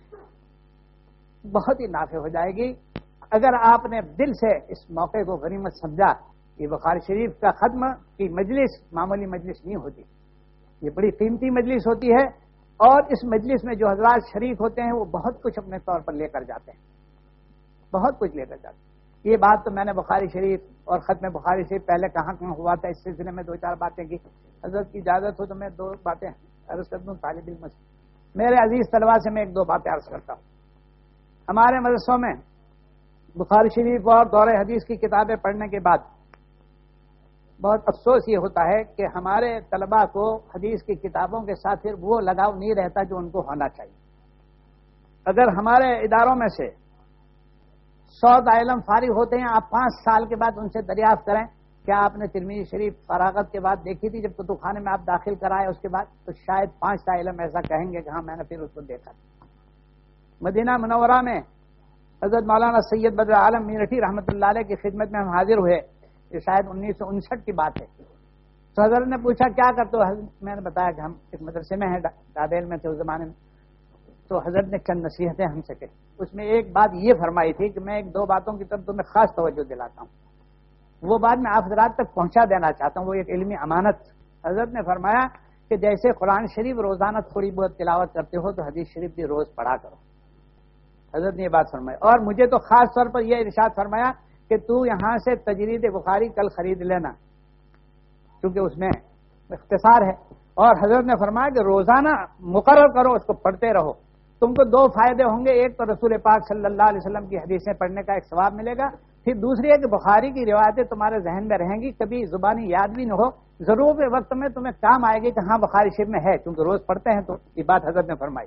Speaker 4: بہت ہی نافع ہو جائے گی اگر آپ نے دل سے اس موقع کو غنیمت سمجھا. یہ بخاری شریف کا ختم کی مجلس معمولی مجلس نہیں ہوتی، یہ بڑی قیمتی مجلس ہوتی ہے، اور اس مجلس میں جو حضرات شریک ہوتے ہیں وہ بہت کچھ اپنے طور پر لے کر جاتے ہیں، بہت کچھ لے کر جاتے ہیں. یہ بات تو میں نے بخاری شریف اور ختم بخاری شریف پہلے کہاں کہاں ہوا تھا اس سلسلے میں دو چار باتیں کی. حضرت کی اجازت ہو تو میں دو باتیں عرض کر دوں. طالب علم سے میرے عزیز طلباء سے میں ایک دو باتیں عرض کرتا ہوں. ہمارے مدرسوں میں بخاری شریف اور دور حدیث کی کتابیں پڑھنے کے بعد بہت افسوس یہ ہوتا ہے کہ ہمارے طلباء کو حدیث کی کتابوں کے ساتھ پھر وہ لگاؤ نہیں رہتا جو ان کو ہونا چاہیے. اگر ہمارے اداروں میں سے سو علم فارغ ہوتے ہیں، آپ پانچ سال کے بعد ان سے دریافت کریں کیا آپ نے ترمذی شریف فراغت کے بعد دیکھی تھی جب کتب خانے میں آپ داخل کرائے اس کے بعد، تو شاید پانچ علم ایسا کہیں گے کہ ہاں میں نے پھر اس کو دیکھا. مدینہ منورہ میں حضرت مولانا سید بدر عالم میرٹھی رحمۃ اللہ علیہ کی خدمت میں ہم حاضر ہوئے. یہ شاید انیس سو انسٹھ کی بات ہے. تو حضرت نے پوچھا کیا کرتے ہو؟ میں نے بتایا کہ ہم ایک مدرسے میں ہیں، دادیل میں تھے اس زمانے میں. تو حضرت نے چند نصیحتیں ہم سے کہی. اس میں ایک بات یہ فرمائی تھی کہ میں ایک دو باتوں کی طرف تمہیں خاص توجہ دلاتا ہوں، وہ بات میں آپ حضرات تک پہنچا دینا چاہتا ہوں، وہ ایک علمی امانت. حضرت نے فرمایا کہ جیسے قرآن شریف روزانہ تھوڑی بہت تلاوت کرتے ہو تو حدیث شریف بھی روز پڑھا کرو. حضرت نے یہ بات فرمائی. اور مجھے تو خاص طور پر یہ ارشاد فرمایا کہ تو یہاں سے تجرید بخاری کل خرید لینا، کیونکہ اس میں اختصار ہے. اور حضرت نے فرمایا کہ روزانہ مقرر کرو، اس کو پڑھتے رہو، تم کو دو فائدے ہوں گے، ایک تو رسول پاک صلی اللہ علیہ وسلم کی حدیثیں پڑھنے کا ایک ثواب ملے گا، پھر دوسری ہے کہ بخاری کی روایتیں تمہارے ذہن میں رہیں گی، کبھی زبانی یاد بھی نہ ہو، ضرور کے وقت میں تمہیں کام آئے گی کہ ہاں بخاری شریف میں ہے، کیونکہ روز پڑھتے ہیں۔ تو یہ بات حضرت نے فرمائی،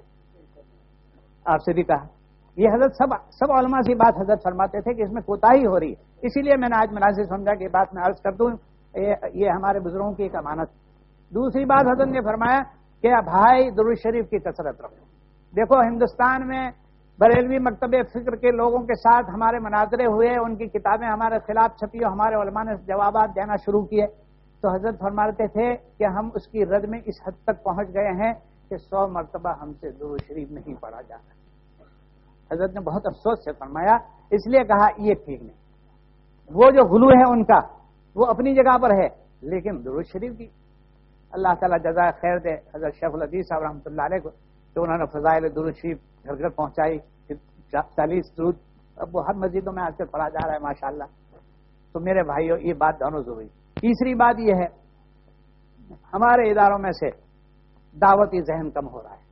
Speaker 4: آپ سے بھی کہا، یہ حضرت سب سب علماء سے بات حضرت فرماتے تھے کہ اس میں کوتاہی ہو رہی ہے، اسی لیے میں نے آج مناسب سمجھا کہ یہ بات میں عرض کر دوں، یہ ہمارے بزرگوں کی ایک امانت۔ دوسری بات حضرت نے فرمایا کہ بھائی درود شریف کی کثرت رکھو۔ دیکھو ہندوستان میں بریلوی مکتب فکر کے لوگوں کے ساتھ ہمارے مناظرے ہوئے، ان کی کتابیں ہمارے خلاف چھپی اور ہمارے علماء نے جوابات دینا شروع کیے، تو حضرت فرماتے تھے کہ ہم اس کی رد میں اس حد تک پہنچ گئے ہیں کہ سو مرتبہ ہم سے درود شریف نہیں پڑھا جاتا۔ حضرت نے بہت افسوس سے فرمایا، اس لیے کہا یہ ٹھیک نہیں، وہ جو غلو ہے ان کا وہ اپنی جگہ پر ہے، لیکن درود شریف کی اللہ تعالیٰ جزائے خیر دے حضرت شیخ الحدیث صاحب رحمۃ اللہ علیہ کو، تو انہوں نے فضائل درود شریف گھر گھر پہنچائی، چالیس درود اب وہ ہر مسجدوں میں آج کل پڑھا جا رہا ہے ماشاءاللہ۔ تو میرے بھائیوں یہ بات دونوں ضروری۔ تیسری بات یہ ہے، ہمارے اداروں میں سے دعوتی ذہن کم ہو رہا ہے،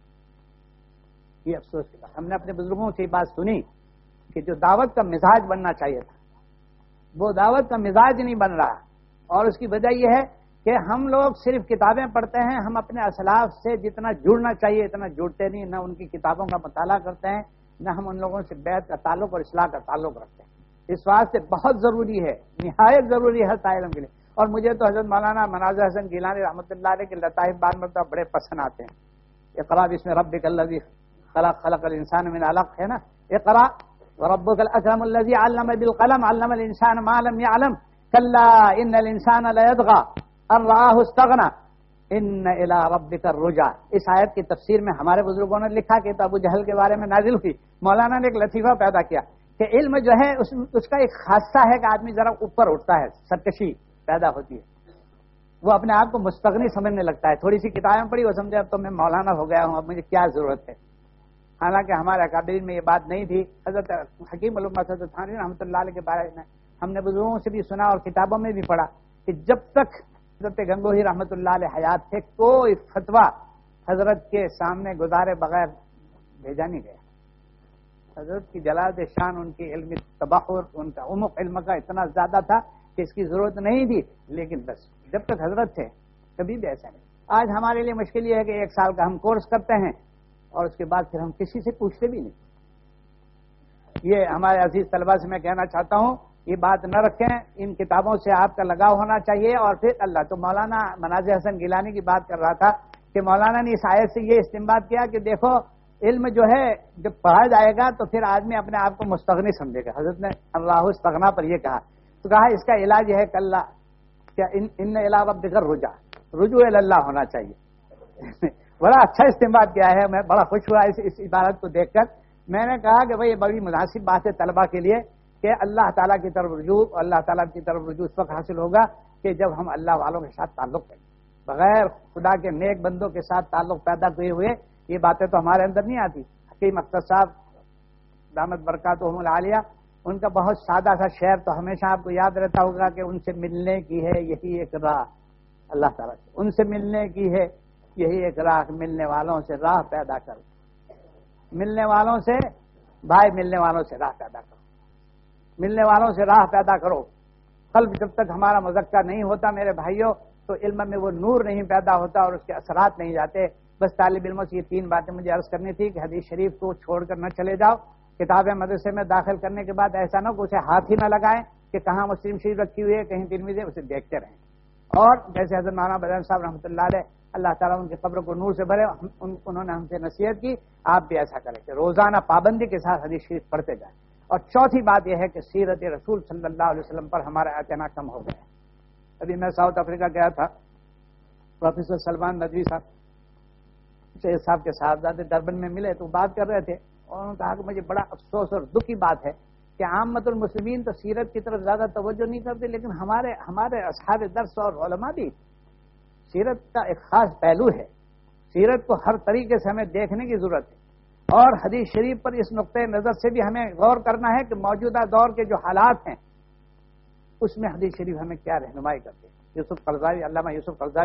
Speaker 4: یہ افسوس کی بات۔ ہم نے اپنے بزرگوں سے یہ بات سنی کہ جو دعوت کا مزاج بننا چاہیے تھا وہ دعوت کا مزاج نہیں بن رہا، اور اس کی وجہ یہ ہے کہ ہم لوگ صرف کتابیں پڑھتے ہیں، ہم اپنے اسلاف سے جتنا جڑنا چاہیے اتنا جڑتے نہیں، نہ ان کی کتابوں کا مطالعہ کرتے ہیں، نہ ہم ان لوگوں سے بیعت کا تعلق اور اصلاح کا تعلق رکھتے ہیں۔ اس واسطے بہت ضروری ہے، نہایت ضروری ہے ہر طالب علم کے لیے۔ اور مجھے تو حضرت مولانا مناظر حسن گیلانی رحمۃ اللہ علیہ کے لطائف بار مرتبہ بڑے پسند آتے ہیں۔ اقرا بسم ربک الذی خلق خلق الانسان من علق ہے نا، اقرا وربک الاکرم الذی علم بالقلم علم الانسان ما لم يعلم کلا ان الانسان لیطغی ان رآہ استغنی ان الی ربک الرجع۔ اس آیت کی تفسیر میں ہمارے بزرگوں نے لکھا کہ تو ابو جہل کے بارے میں نازل ہوئی، مولانا نے ایک لطیفہ پیدا کیا کہ علم جو ہے اس, اس کا ایک خاصہ ہے کہ آدمی ذرا اوپر اٹھتا ہے، سرکشی پیدا ہوتی ہے، وہ اپنے آپ کو مستغنی سمجھنے لگتا ہے، تھوڑی سی کتابیں پڑھی وہ سمجھے اب تو میں مولانا ہو گیا ہوں، اب مجھے کیا ضرورت ہے۔ حالانکہ ہمارے اکابرین میں یہ بات نہیں تھی۔ حضرت حکیم علامہ حضرت تھانوی رحمۃ اللہ علیہ کے بارے میں ہم نے بزرگوں سے بھی سنا اور کتابوں میں بھی پڑھا کہ جب تک حضرت گنگوہی رحمۃ اللہ علیہ حیات تھے کوئی فتویٰ حضرت کے سامنے گزارے بغیر بھیجا نہیں گیا۔ حضرت کی جلال شان، ان کی علمی تبحر، ان کا عمق علم کا اتنا زیادہ تھا کہ اس کی ضرورت نہیں تھی، لیکن بس جب تک حضرت تھے کبھی بھی ایسا نہیں۔ آج ہمارے لیے مشکل یہ ہے کہ ایک سال کا ہم کورس کرتے ہیں اور اس کے بعد پھر ہم کسی سے پوچھتے بھی نہیں۔ یہ ہمارے عزیز طلبہ سے میں کہنا چاہتا ہوں، یہ بات نہ رکھیں، ان کتابوں سے آپ کا لگاؤ ہونا چاہیے۔ اور پھر اللہ تو مولانا مناظر حسن گیلانی کی بات کر رہا تھا کہ مولانا نے اس آیت سے یہ استنباط کیا کہ دیکھو علم جو ہے جب پڑھا جائے گا تو پھر آدمی اپنے آپ کو مستغنی سمجھے گا۔ حضرت نے اللہ استغنا پر یہ کہا، تو کہا اس کا علاج یہ ہے کہ اللہ کیا ان الی ربک الرجع، رجوع الی اللہ ہونا چاہیے۔ بڑا اچھا استنباط کیا ہے، میں بڑا خوش ہوا اس, اس عبارت کو دیکھ کر۔ میں نے کہا کہ بھائی یہ بڑی مناسب بات ہے طلبہ کے لیے کہ اللہ تعالیٰ کی طرف رجوع، اللہ تعالیٰ کی طرف رجوع اس وقت حاصل ہوگا کہ جب ہم اللہ والوں کے ساتھ تعلق کریں، بغیر خدا کے نیک بندوں کے ساتھ تعلق پیدا کیے ہوئے یہ باتیں تو ہمارے اندر نہیں آتی۔ حکیم اختر صاحب دامت برکاتہم العالیہ، ان کا بہت سادہ سا شعر تو ہمیشہ آپ کو یاد رہتا ہوگا کہ ان سے ملنے کی ہے یہی ایک راہ، اللہ تعالیٰ سے ان سے ملنے کی ہے یہی ایک راہ، ملنے والوں سے راہ پیدا کرو، ملنے والوں سے بھائی ملنے والوں سے راہ پیدا کرو، ملنے والوں سے راہ پیدا کرو۔ قلب جب تک ہمارا مزکہ نہیں ہوتا میرے بھائیوں تو علم میں وہ نور نہیں پیدا ہوتا اور اس کے اثرات نہیں جاتے۔ بس طالب علموں سے یہ تین باتیں مجھے عرض کرنی تھی کہ حدیث شریف کو چھوڑ کر نہ چلے جاؤ، کتابیں مدرسے میں داخل کرنے کے بعد ایسا نہ کہ اسے ہاتھ ہی نہ لگائیں کہ کہاں مسلم شریف رکھی ہوئی ہے کہیں ترمذی ہے، اسے دیکھتے رہیں۔ اور جیسے حضرت مولانا بدر صاحب رحمۃ اللہ علیہ اللہ تعالیٰ ان کی قبر کو نور سے بھرے، انہوں نے ہم سے نصیحت کی، آپ بھی ایسا کریں کہ روزانہ پابندی کے ساتھ حدیث شریف پڑھتے جائیں۔ اور چوتھی بات یہ ہے کہ سیرت رسول صلی اللہ علیہ وسلم پر ہمارا اعتنا کم ہو گیا ہے۔ ابھی میں ساؤتھ افریقہ گیا تھا، پروفیسر سلمان ندوی صاحب شیخ صاحب کے صاحبزادے دربن میں ملے تو بات کر رہے تھے، اور انہوں نے کہا کہ مجھے بڑا افسوس اور دکھ کی بات ہے کہ عامت المسلمین تو سیرت کی طرف زیادہ توجہ نہیں کرتے، لیکن ہمارے ہمارے اصحاب درس اور علماء بھی سیرت کا ایک خاص پہلو ہے، سیرت کو ہر طریقے سے ہمیں دیکھنے کی ضرورت ہے۔ اور حدیث شریف پر اس نقطۂ نظر سے بھی ہمیں غور کرنا ہے کہ موجودہ دور کے جو حالات ہیں اس میں حدیث شریف ہمیں کیا رہنمائی کرتے ہیں۔ یوسف قرضاوی، علامہ یوسف قرضاوی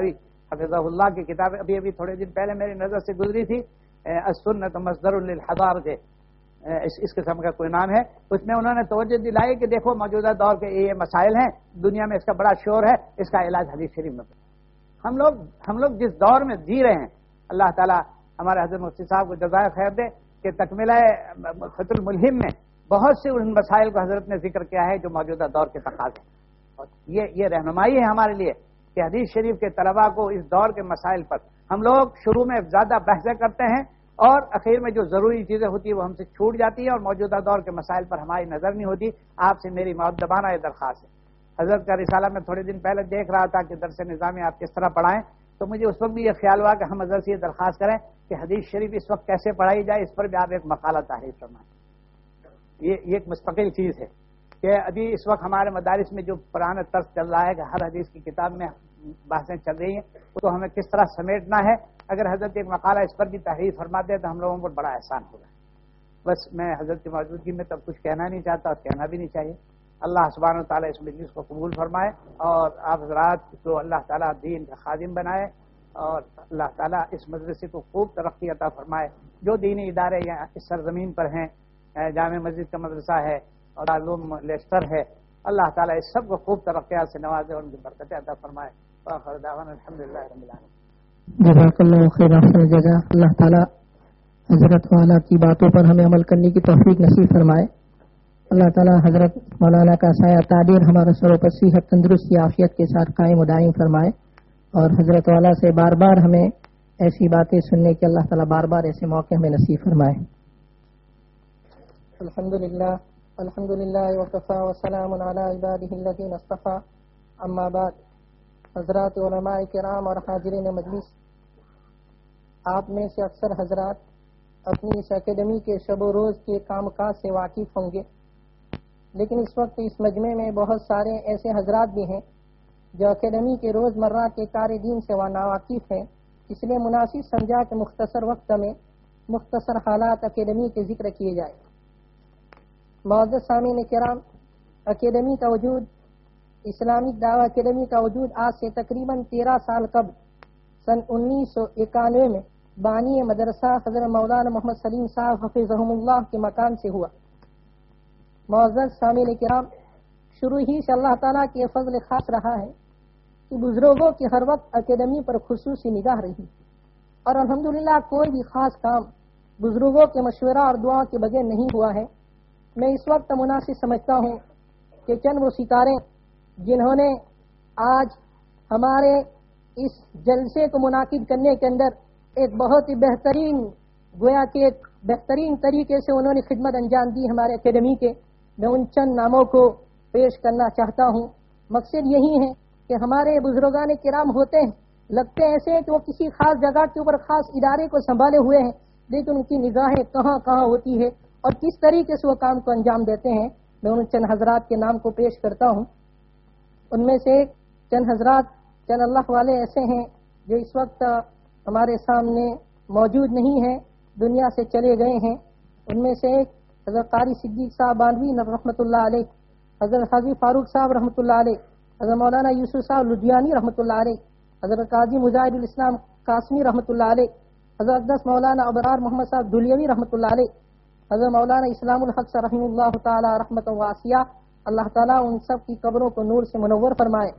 Speaker 4: حفظہ اللہ کی کتاب ابھی ابھی تھوڑے دن پہلے میری نظر سے گزری تھی، السنت مصدر للحضارت، اس اس قسم کا کوئی نام ہے. اس میں انہوں نے توجہ دلائی کہ دیکھو موجودہ دور کے یہ مسائل ہیں، دنیا میں اس کا بڑا شور ہے، اس کا علاج حدیث شریف میں. ہم لوگ ہم لوگ جس دور میں جی رہے ہیں، اللہ تعالیٰ ہمارے حضرت مفتی صاحب کو جزائے خیر دے کہ تکملہ فتح الملہم میں بہت سے ان مسائل کو حضرت نے ذکر کیا ہے جو موجودہ دور کے تقاضے ہیں. اور یہ یہ رہنمائی ہے ہمارے لیے کہ حدیث شریف کے طلباء کو اس دور کے مسائل پر ہم لوگ شروع میں زیادہ بحثیں کرتے ہیں اور اخیر میں جو ضروری چیزیں ہوتی ہیں وہ ہم سے چھوٹ جاتی ہیں اور موجودہ دور کے مسائل پر ہماری نظر نہیں ہوتی. آپ سے میری مؤدبانہ یہ درخواست ہے. حضرت کا رسالہ میں تھوڑے دن پہلے دیکھ رہا تھا کہ درس نظامی آپ کس طرح پڑھائیں، تو مجھے اس وقت بھی یہ خیال ہوا کہ ہم حضرت سے یہ درخواست کریں کہ حدیث شریف اس وقت کیسے پڑھائی جائے، اس پر بھی آپ ایک مقالہ تحریر فرمائیں. یہ یہ ایک مستقل چیز ہے کہ ابھی اس وقت ہمارے مدارس میں جو پرانا طرز چل رہا ہے کہ ہر حدیث کی کتاب میں بحثیں چل رہی ہیں، تو ہمیں کس طرح سمیٹنا ہے. اگر حضرت ایک مقالہ اس پر بھی تحریر فرما دے تو ہم لوگوں پر بڑا احسان ہوگا. بس میں حضرت کی موجودگی میں تب کچھ کہنا نہیں چاہتا اور کہنا بھی نہیں چاہیے. اللہ سبحانہ و تعالیٰ اس مجلس کو قبول فرمائے اور آپ حضرات کو اللہ تعالیٰ دین کا خادم بنائے اور اللہ تعالیٰ اس مدرسے کو خوب ترقی عطا فرمائے. جو دینی ادارے یہاں اس سرزمین پر ہیں، جامع مسجد کا مدرسہ ہے اور دارالعلوم لیسٹر ہے، اللہ تعالیٰ اس سب کو خوب ترقیات سے نوازے اور ان کی برکتیں عطا فرمائے. وآخر دعوانا الحمدللہ رب العالمین.
Speaker 1: جزاک اللہ خیر احسن الجزا. اللہ تعالیٰ حضرت والا کی باتوں پر ہمیں عمل کرنے کی توفیق نصیب فرمائے. اللہ تعالیٰ حضرت مولانا کا سایہ تعبیر ہمارے سروں پر صحت تندرستی عافیت کے ساتھ قائم و دائم فرمائے اور حضرت والا سے بار بار ہمیں ایسی باتیں سننے کے اللہ تعالیٰ بار بار ایسے موقع ہمیں نصیب فرمائے.
Speaker 2: الحمدللہ الحمدللہ وکفی وسلام علی عبادہ الذین اصطفی. اما بعد، حضرات علماء کرام اور حاضرین مجلس، آپ میں سے اکثر حضرات اپنی اس اکیڈمی کے شب و روز کے کام کاج سے واقف ہوں گے، لیکن اس وقت اس مجمع میں بہت سارے ایسے حضرات بھی ہیں جو اکیڈمی کے روز مرہ کے کار دین سے ناواقف ہیں. اس لیے مناسب سمجھا کہ مختصر وقت میں مختصر حالات اکیڈمی کے ذکر کیے جائے. معزز سامعین کرام، اکیڈمی کا وجود، اسلامک دعوی اکیڈمی کا وجود آج سے تقریباً تیرہ سال قبل سن انیس سو اکانوے میں بانی مدرسہ حضرت مولانا محمد سلیم صاحب حفظہم اللہ کے مکان سے ہوا. معزز سامعین کرام، شروع ہی سے اللہ تعالیٰ کے فضل خاص رہا ہے کہ بزرگوں کی ہر وقت اکیڈمی پر خصوصی نگاہ رہی اور الحمدللہ کوئی بھی خاص کام بزرگوں کے مشورہ اور دعا کے بغیر نہیں ہوا ہے. میں اس وقت مناسب سمجھتا ہوں کہ چند وہ ستارے جنہوں نے آج ہمارے اس جلسے کو منعقد کرنے کے اندر ایک بہت ہی بہترین گویا کہ ایک بہترین طریقے سے انہوں نے خدمت انجام دی ہمارے اکیڈمی کے، میں ان چند ناموں کو پیش کرنا چاہتا ہوں. مقصد یہی ہے کہ ہمارے بزرگان کرام ہوتے ہیں، لگتے ایسے ہیں کہ وہ کسی خاص جگہ کے اوپر خاص ادارے کو سنبھالے ہوئے ہیں، لیکن ان کی نگاہیں کہاں کہاں ہوتی ہے اور کس طریقے سے وہ کام کو انجام دیتے ہیں. میں ان چند حضرات کے نام کو پیش کرتا ہوں. ان میں سے چند حضرات چند اللہ والے ایسے ہیں جو اس وقت ہمارے سامنے موجود نہیں ہیں، دنیا سے چلے گئے ہیں. ان میں سے ایک حضرت قاری صدیق صاحب بانوی رحمۃ اللہ علیہ، حضرت حاجی فاروق صاحب رحمۃ اللہ علیہ، حضرت مولانا یوسف صاحب لدھیانی رحمۃ اللہ علیہ، حضرت قاضی مجاہد الاسلام قاسمی رحمۃ اللہ علیہ، حضرت اقدس مولانا ابرار محمد صاحب دھلیوی رحمۃ اللہ علیہ، حضرت مولانا اسلام الحق سے رحمہ اللہ تعالی رحمت واسعہ. اللہ تعالیٰ ان سب کی قبروں کو نور سے منور فرمائے.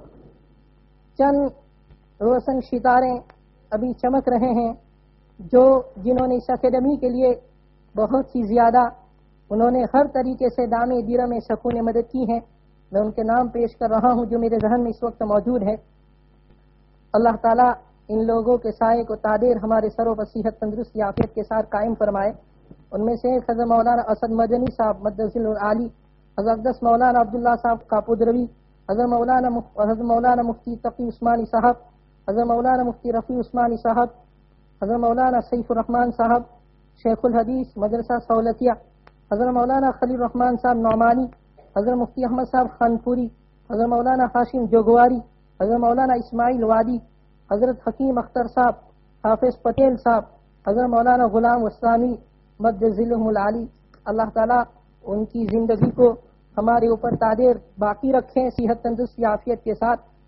Speaker 2: چند روشن ستارے ابھی چمک رہے ہیں جو جنہوں نے اس اکیڈمی کے لیے بہت ہی زیادہ انہوں نے ہر طریقے سے دامے دیرم سکون مدد کی ہے. میں ان کے نام پیش کر رہا ہوں جو میرے ذہن میں اس وقت موجود ہے. اللہ تعالیٰ ان لوگوں کے سائے کو تادیر ہمارے سروں پر صحت تندرستی عافیت کے ساتھ قائم فرمائے. ان میں سے حضرت مولانا اسد مدنی صاحب مدذل العالی، حضرت اقدس مولانا عبداللہ صاحب کاپودروی، حضرت مولانا حضرت مولانا مفتی تقی عثمانی صاحب، حضرت مولانا مفتی رفیع عثمانی صاحب، حضرت مولانا سیف الرحمان صاحب شیخ الحدیث مدرسہ سہولتیہ، حضرت مولانا خلیل الرحمان صاحب نعمانی، حضرت مفتی احمد صاحب خانپوری، حضرت مولانا ہاشم جوگواری، حضرت مولانا اسماعیل وادی، حضرت حکیم اختر صاحب، حافظ پٹیل صاحب، حضرت مولانا غلام وسلامی مد ذلہم العالی. اللہ تعالیٰ ان کی زندگی کو ہمارے اوپر تادیر باقی رکھیں صحت تندرستی عافیت کے ساتھ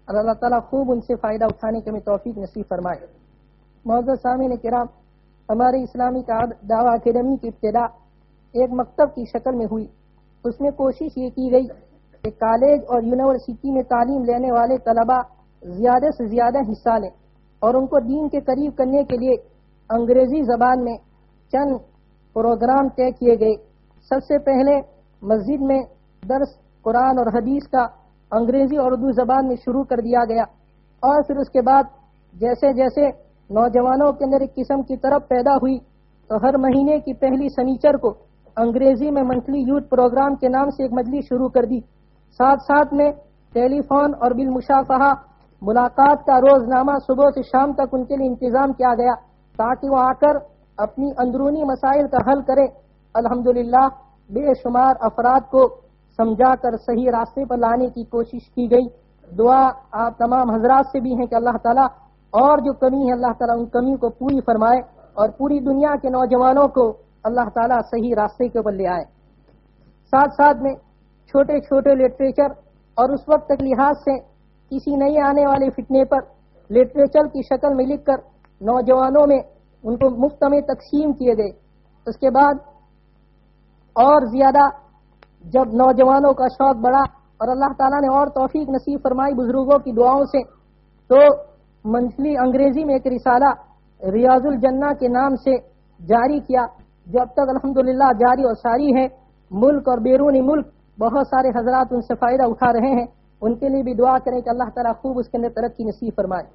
Speaker 2: اور اللہ تعالیٰ خوب ان سے فائدہ اٹھانے کے ہمیں توفیق نصیب فرمائے۔ معزز سامعین کرام، ہمارے اسلامی دعویٰ اکیڈمی کی ابتدا ایک مکتب کی شکل میں ہوئی۔ اس میں کوشش یہ کی گئی کہ کالج اور یونیورسٹی میں تعلیم لینے والے طلباء زیادہ سے زیادہ حصہ لیں اور ان کو دین کے قریب کرنے کے لیے انگریزی زبان میں چند پروگرام طے کیے گئے۔ سب سے پہلے مسجد میں درس قرآن اور حدیث کا انگریزی اور اردو زبان میں شروع کر دیا گیا، اور پھر اس کے بعد جیسے جیسے نوجوانوں کے اندر ایک قسم کی طرف پیدا ہوئی تو ہر مہینے کی پہلی سنیچر کو انگریزی میں منتھلی یوتھ پروگرام کے نام سے ایک مجلس شروع کر دی۔ ساتھ ساتھ میں ٹیلی فون اور بالمشافہہ ملاقات کا روزنامہ صبح سے شام تک ان کے لیے انتظام کیا گیا تاکہ وہ آ کر اپنی اندرونی مسائل کا حل کرے۔ الحمدللہ بے شمار افراد کو سمجھا کر صحیح راستے پر لانے کی کوشش کی گئی۔ دعا آپ تمام حضرات سے بھی ہیں کہ اللہ تعالیٰ اور جو کمی ہے اللہ تعالیٰ ان کمی کو پوری فرمائے اور پوری دنیا کے نوجوانوں کو اللہ تعالیٰ صحیح راستے کے اوپر لے آئے۔ ساتھ ساتھ میں چھوٹے چھوٹے لٹریچر اور اس وقت کے لحاظ سے کسی نئے آنے والے فتنے پر لٹریچر کی شکل میں لکھ کر نوجوانوں میں ان کو مفت میں تقسیم کیے گئے۔ اس کے بعد اور زیادہ جب نوجوانوں کا شوق بڑھا اور اللہ تعالیٰ نے اور توفیق نصیب فرمائی بزرگوں کی دعاؤں سے، تو منتھلی انگریزی میں ایک رسالہ ریاض الجنہ کے نام سے جاری کیا، جو اب تک الحمدللہ جاری اور ساری ہے۔ ملک اور بیرونی ملک بہت سارے حضرات ان سے فائدہ اٹھا رہے ہیں، ان کے لیے بھی دعا کریں کہ اللہ تعالیٰ خوب اس کے اندر ترقی نصیب فرمائے۔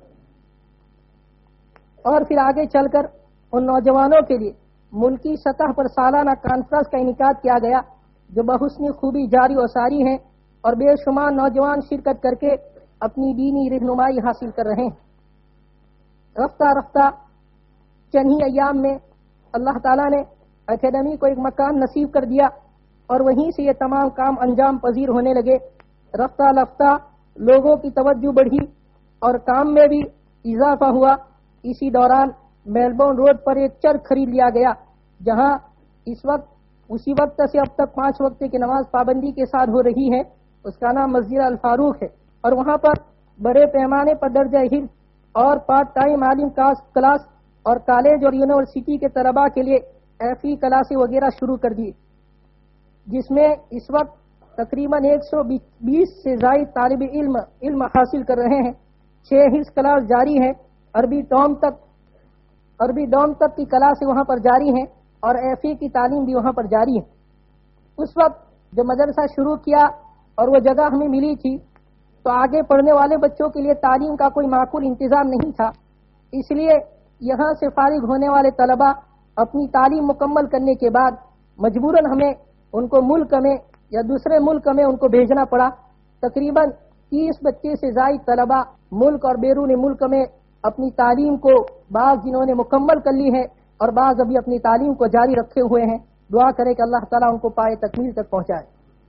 Speaker 2: اور پھر آگے چل کر ان نوجوانوں کے لیے ملکی سطح پر سالانہ کانفرنس کا انعقاد کیا گیا، جو بحسن خوبی جاری و ساری ہیں اور بے شمار نوجوان شرکت کر کے اپنی دینی رہنمائی حاصل کر رہے ہیں۔ رفتہ رفتہ چند ہی ایام میں اللہ تعالیٰ نے اکیڈمی کو ایک مکان نصیب کر دیا اور وہیں سے یہ تمام کام انجام پذیر ہونے لگے۔ رفتہ رفتہ لوگوں کی توجہ بڑھی اور کام میں بھی اضافہ ہوا۔ اسی دوران میلبورن روڈ پر ایک چرچ خرید لیا گیا، جہاں اس وقت اسی وقت سے اب تک پانچ وقت کی نماز پابندی کے ساتھ ہو رہی ہے۔ اس کا نام مسجد الفاروق ہے، اور وہاں پر بڑے پیمانے پر درجہ حفظ اور پارٹ ٹائم عالم کلاس اور کالج اور یونیورسٹی کے طلباء کے لیے ایفی کلاسیں وغیرہ شروع کر دی، جس میں اس وقت تقریباً ایک سو بیس سے زائد طالب علم علم حاصل کر رہے ہیں۔ چھ حفظ کلاس جاری ہے، عربی ڈوم تک عربی ڈوم تک کی کلاسیں وہاں پر جاری ہیں اور ایفی کی تعلیم بھی وہاں پر جاری ہے۔ اس وقت جب مدرسہ شروع کیا اور وہ جگہ ہمیں ملی تھی تو آگے پڑھنے والے بچوں کے لیے تعلیم کا کوئی معقول انتظام نہیں تھا، اس لیے یہاں سے فارغ ہونے والے طلباء اپنی تعلیم مکمل کرنے کے بعد مجبوراً ہمیں ان کو ملک میں یا دوسرے ملک میں ان کو بھیجنا پڑا۔ تقریباً تیس بچے سے زائد طلباء ملک اور بیرون ملک میں اپنی تعلیم کو بعض جنہوں نے مکمل کر لی ہے اور بعض ابھی اپنی تعلیم کو جاری رکھے ہوئے ہیں۔ دعا کرے کہ اللہ تعالیٰ ان کو پائے تکمیل تک پہنچائے۔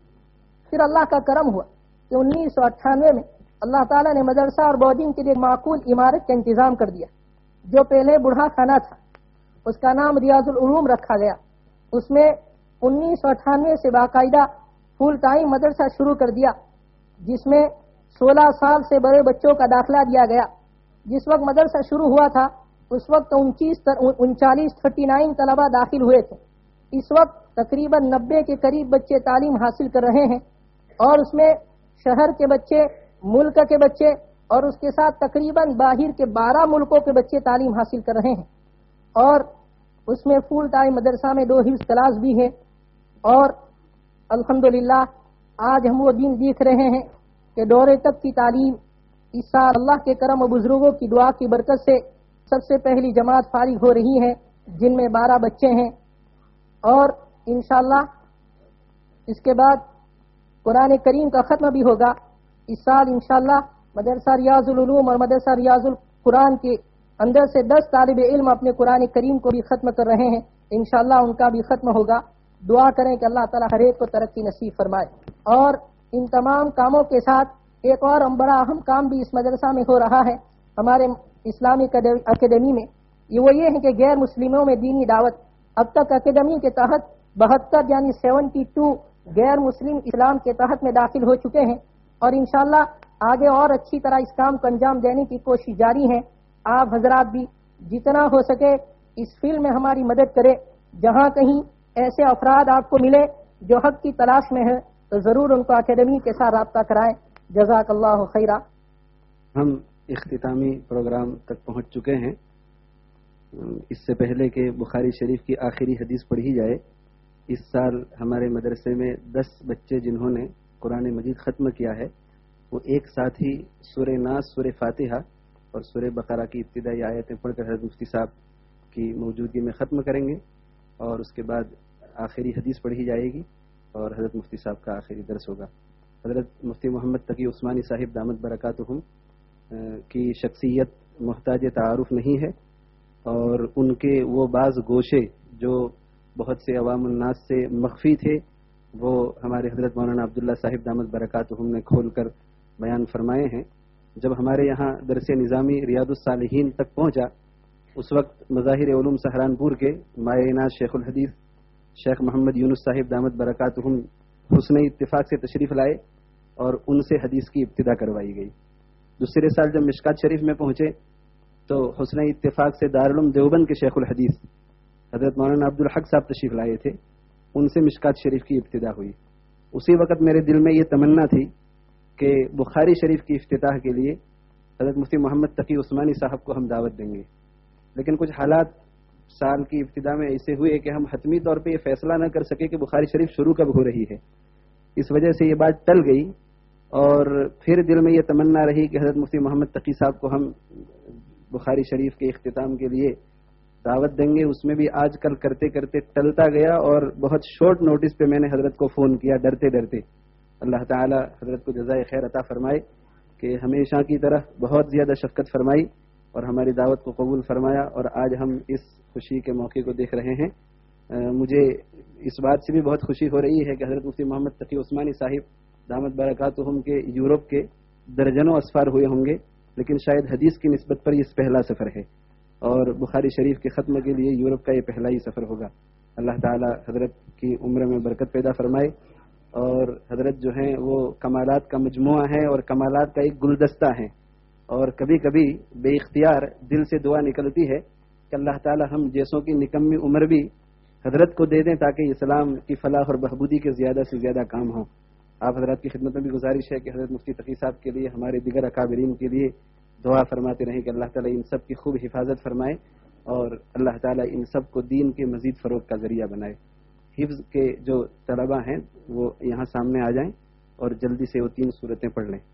Speaker 2: پھر اللہ کا کرم ہوا کہ انیس سو اٹھانوے میں اللہ تعالیٰ نے مدرسہ اور بورڈنگ کے لیے معقول عمارت کا انتظام کر دیا، جو پہلے بڑھا خانہ تھا، اس کا نام ریاض العلوم رکھا گیا۔ اس میں انیس سو اٹھانوے سے باقاعدہ فل ٹائم مدرسہ شروع کر دیا، جس میں سولہ سال سے بڑے بچوں کا داخلہ دیا گیا۔ جس وقت مدرسہ شروع ہوا تھا اس وقت انچیس انچالیس تھرٹی نائن طلبہ داخل ہوئے تھے۔ اس وقت تقریباً نبے کے قریب بچے تعلیم حاصل کر رہے ہیں، اور اس میں شہر کے بچے، ملک کے بچے اور اس کے ساتھ تقریباً باہر کے بارہ ملکوں کے بچے تعلیم حاصل کر رہے ہیں۔ اور اس میں فل ٹائم مدرسہ میں دو حفظ کلاس بھی ہے، اور الحمدللہ آج ہم وہ دن دیکھ رہے ہیں کہ دورے تک کی تعلیم اس سال اللہ کے کرم و بزرگوں کی دعا کی برکت سے سب سے پہلی جماعت فارغ ہو رہی ہے، جن میں بارہ بچے ہیں، اور انشاءاللہ اس کے بعد قرآن کریم کا ختم بھی ہوگا۔ اس سال انشاءاللہ مدرسہ ریاض العلوم اور مدرسہ ریاض القرآن کے اندر سے دس طالب علم اپنے قرآن کریم کو بھی ختم کر رہے ہیں، انشاءاللہ ان کا بھی ختم ہوگا۔ دعا کریں کہ اللہ تعالیٰ ہر ایک کو ترقی نصیب فرمائے۔ اور ان تمام کاموں کے ساتھ ایک اور بڑا اہم کام بھی اس مدرسہ میں ہو رہا ہے ہمارے اسلامی اکیڈمی میں، یہ وہ یہ ہے کہ غیر مسلموں میں دینی دعوت۔ اب تک اکیڈمی کے تحت بہتر یعنی سیونٹی ٹو غیر مسلم اسلام کے تحت میں داخل ہو چکے ہیں، اور انشاءاللہ آگے اور اچھی طرح اس کام کو انجام دینے کی کوشش جاری ہے. آپ حضرات بھی جتنا ہو سکے اس فیلڈ میں ہماری مدد کرے. جہاں کہیں ایسے افراد آپ کو ملے جو حق کی تلاش میں ہے تو ضرور ان کو اکیڈمی کے ساتھ رابطہ کرائیں. جزاک اللہ خیرہ.
Speaker 3: ہم اختتامی پروگرام تک پہنچ چکے ہیں. اس سے پہلے کہ بخاری شریف کی آخری حدیث پڑھی جائے، اس سال ہمارے مدرسے میں دس بچے جنہوں نے قرآن مجید ختم کیا ہے وہ ایک ساتھ ہی سورہ ناس، سورہ فاتحہ اور سورہ بقرہ کی ابتدائی آیتیں پڑھ کر حضرت مفتی صاحب کی موجودگی میں ختم کریں گے، اور اس کے بعد آخری حدیث پڑھی جائے گی اور حضرت مفتی صاحب کا آخری درس ہوگا. حضرت مفتی محمد تقی عثمانی صاحب دامت برکاتہم کی شخصیت محتاج تعارف نہیں ہے، اور ان کے وہ بعض گوشے جو بہت سے عوام الناس سے مخفی تھے وہ ہمارے حضرت مولانا عبداللہ صاحب دامت برکاتہم نے کھول کر بیان فرمائے ہیں. جب ہمارے یہاں درس نظامی ریاض الصالحین تک پہنچا اس وقت مظاہر علوم سہارنپور کے مایہ ناز شیخ الحدیث شیخ محمد یونس صاحب دامت برکاتہم حسن اتفاق سے تشریف لائے اور ان سے حدیث کی ابتدا کروائی گئی. دوسرے سال جب مشکات شریف میں پہنچے تو حسن اتفاق سے دارالعلوم دیوبند کے شیخ الحدیث حضرت مولانا عبدالحق صاحب تشریف لائے تھے، ان سے مشکات شریف کی ابتدا ہوئی. اسی وقت میرے دل میں یہ تمنا تھی کہ بخاری شریف کی افتتاح کے لیے حضرت مفتی محمد تقی عثمانی صاحب کو ہم دعوت دیں گے، لیکن کچھ حالات سال کی ابتدا میں ایسے ہوئے کہ ہم حتمی طور پہ یہ فیصلہ نہ کر سکے کہ بخاری شریف شروع کب ہو رہی ہے. اس وجہ سے یہ بات ٹل گئی، اور پھر دل میں یہ تمنا رہی کہ حضرت مفتی محمد تقی صاحب کو ہم بخاری شریف کے اختتام کے لیے دعوت دیں گے. اس میں بھی آج کل کرتے کرتے ٹلتا گیا اور بہت شارٹ نوٹس پہ میں نے حضرت کو فون کیا ڈرتے ڈرتے. اللہ تعالی حضرت کو جزائے خیر عطا فرمائے کہ ہمیشہ کی طرح بہت زیادہ شفقت فرمائی اور ہماری دعوت کو قبول فرمایا، اور آج ہم اس خوشی کے موقع کو دیکھ رہے ہیں. مجھے اس بات سے بھی بہت خوشی ہو رہی ہے کہ حضرت مفتی محمد تقی عثمانی صاحب دامت برکاتہم کے یورپ کے درجنوں اسفار ہوئے ہوں گے، لیکن شاید حدیث کی نسبت پر یہ پہلا سفر ہے، اور بخاری شریف کے ختم کے لیے یورپ کا یہ پہلا ہی سفر ہوگا. اللہ تعالی حضرت کی عمر میں برکت پیدا فرمائے، اور حضرت جو ہیں وہ کمالات کا مجموعہ ہے اور کمالات کا ایک گلدستہ ہے، اور کبھی کبھی بے اختیار دل سے دعا نکلتی ہے کہ اللہ تعالی ہم جیسوں کی نکمی عمر بھی حضرت کو دے دیں تاکہ اسلام کی فلاح اور بہبودی کے زیادہ سے زیادہ کام ہوں. آپ حضرات کی خدمت میں بھی گزارش ہے کہ حضرت مفتی تقی صاحب کے لیے ہمارے دیگر اکابرین کے لیے دعا فرماتے رہیں کہ اللہ تعالیٰ ان سب کی خوب حفاظت فرمائے اور اللہ تعالیٰ ان سب کو دین کے مزید فروغ کا ذریعہ بنائے. حفظ کے جو طلباء ہیں وہ یہاں سامنے آ جائیں اور جلدی سے وہ تین صورتیں پڑھ لیں.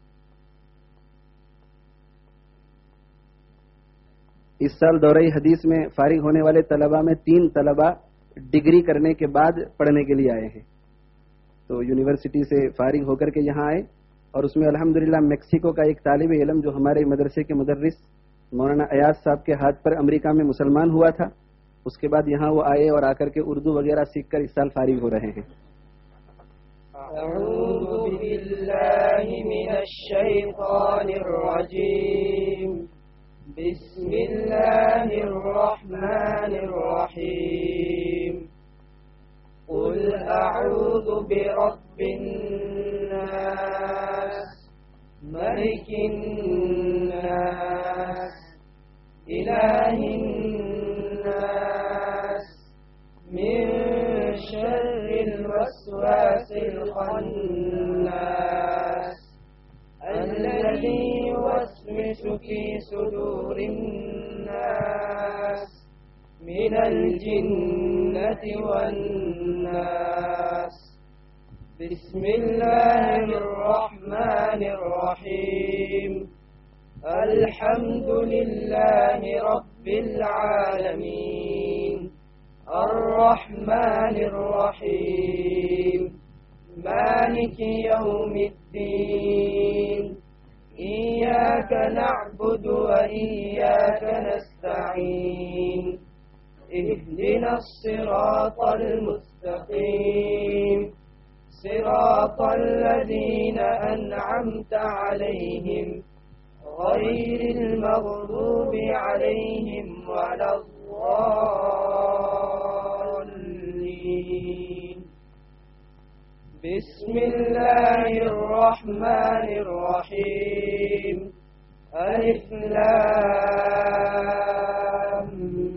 Speaker 3: اس سال دورہ حدیث میں فارغ ہونے والے طلباء میں تین طلباء ڈگری کرنے کے بعد پڑھنے کے لیے آئے ہیں. تو یونیورسٹی سے فارغ ہو کر کے یہاں آئے، اور اس میں الحمدللہ میکسیکو کا ایک طالب علم جو ہمارے مدرسے کے مدرس مولانا ایاز صاحب کے ہاتھ پر امریکہ میں مسلمان ہوا تھا، اس کے بعد یہاں وہ آئے اور آ کر کے اردو وغیرہ سیکھ کر اس سال فارغ ہو رہے ہیں.
Speaker 5: اعوذ باللہ من الشیطان الرجیم بسم اللہ الرحمن الرحیم قل اعوذ برب الناس ملک الناس الہ الناس من شر الوسواس الخناس الذي يوسوس في صدور الناس من الجنة والناس. بسم الله الرحمن الرحيم الحمد لله رب العالمين الرحمن الرحيم مالك يوم الدين إياك نعبد وإياك نستعين اهدنا الصراط المستقيم صراط الذين أنعمت عليهم غير المغضوب عليهم ولا الضالين. بسم الله الرحمن الرحيم ألف لام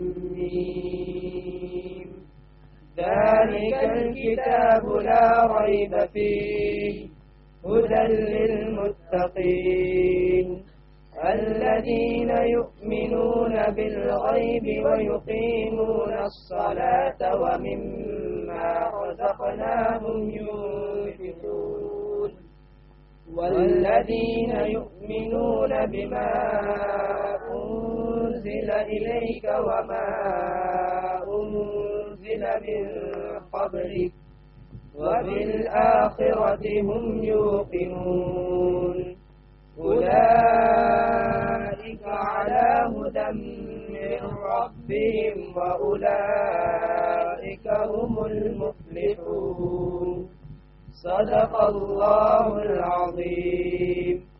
Speaker 5: ميم ذلك الكتاب لا ريب فيه هدى للمتقين الذين يؤمنون بالغيب ويقيمون الصلاة ومما رزقناهم ينفقون والذين يؤمنون بما أنزل إليك وما أنزل من قبلك وبالآخرة هم يوقنون أولئك على هدى من ربهم وأولئك هم المفلحون صدق الله العظيم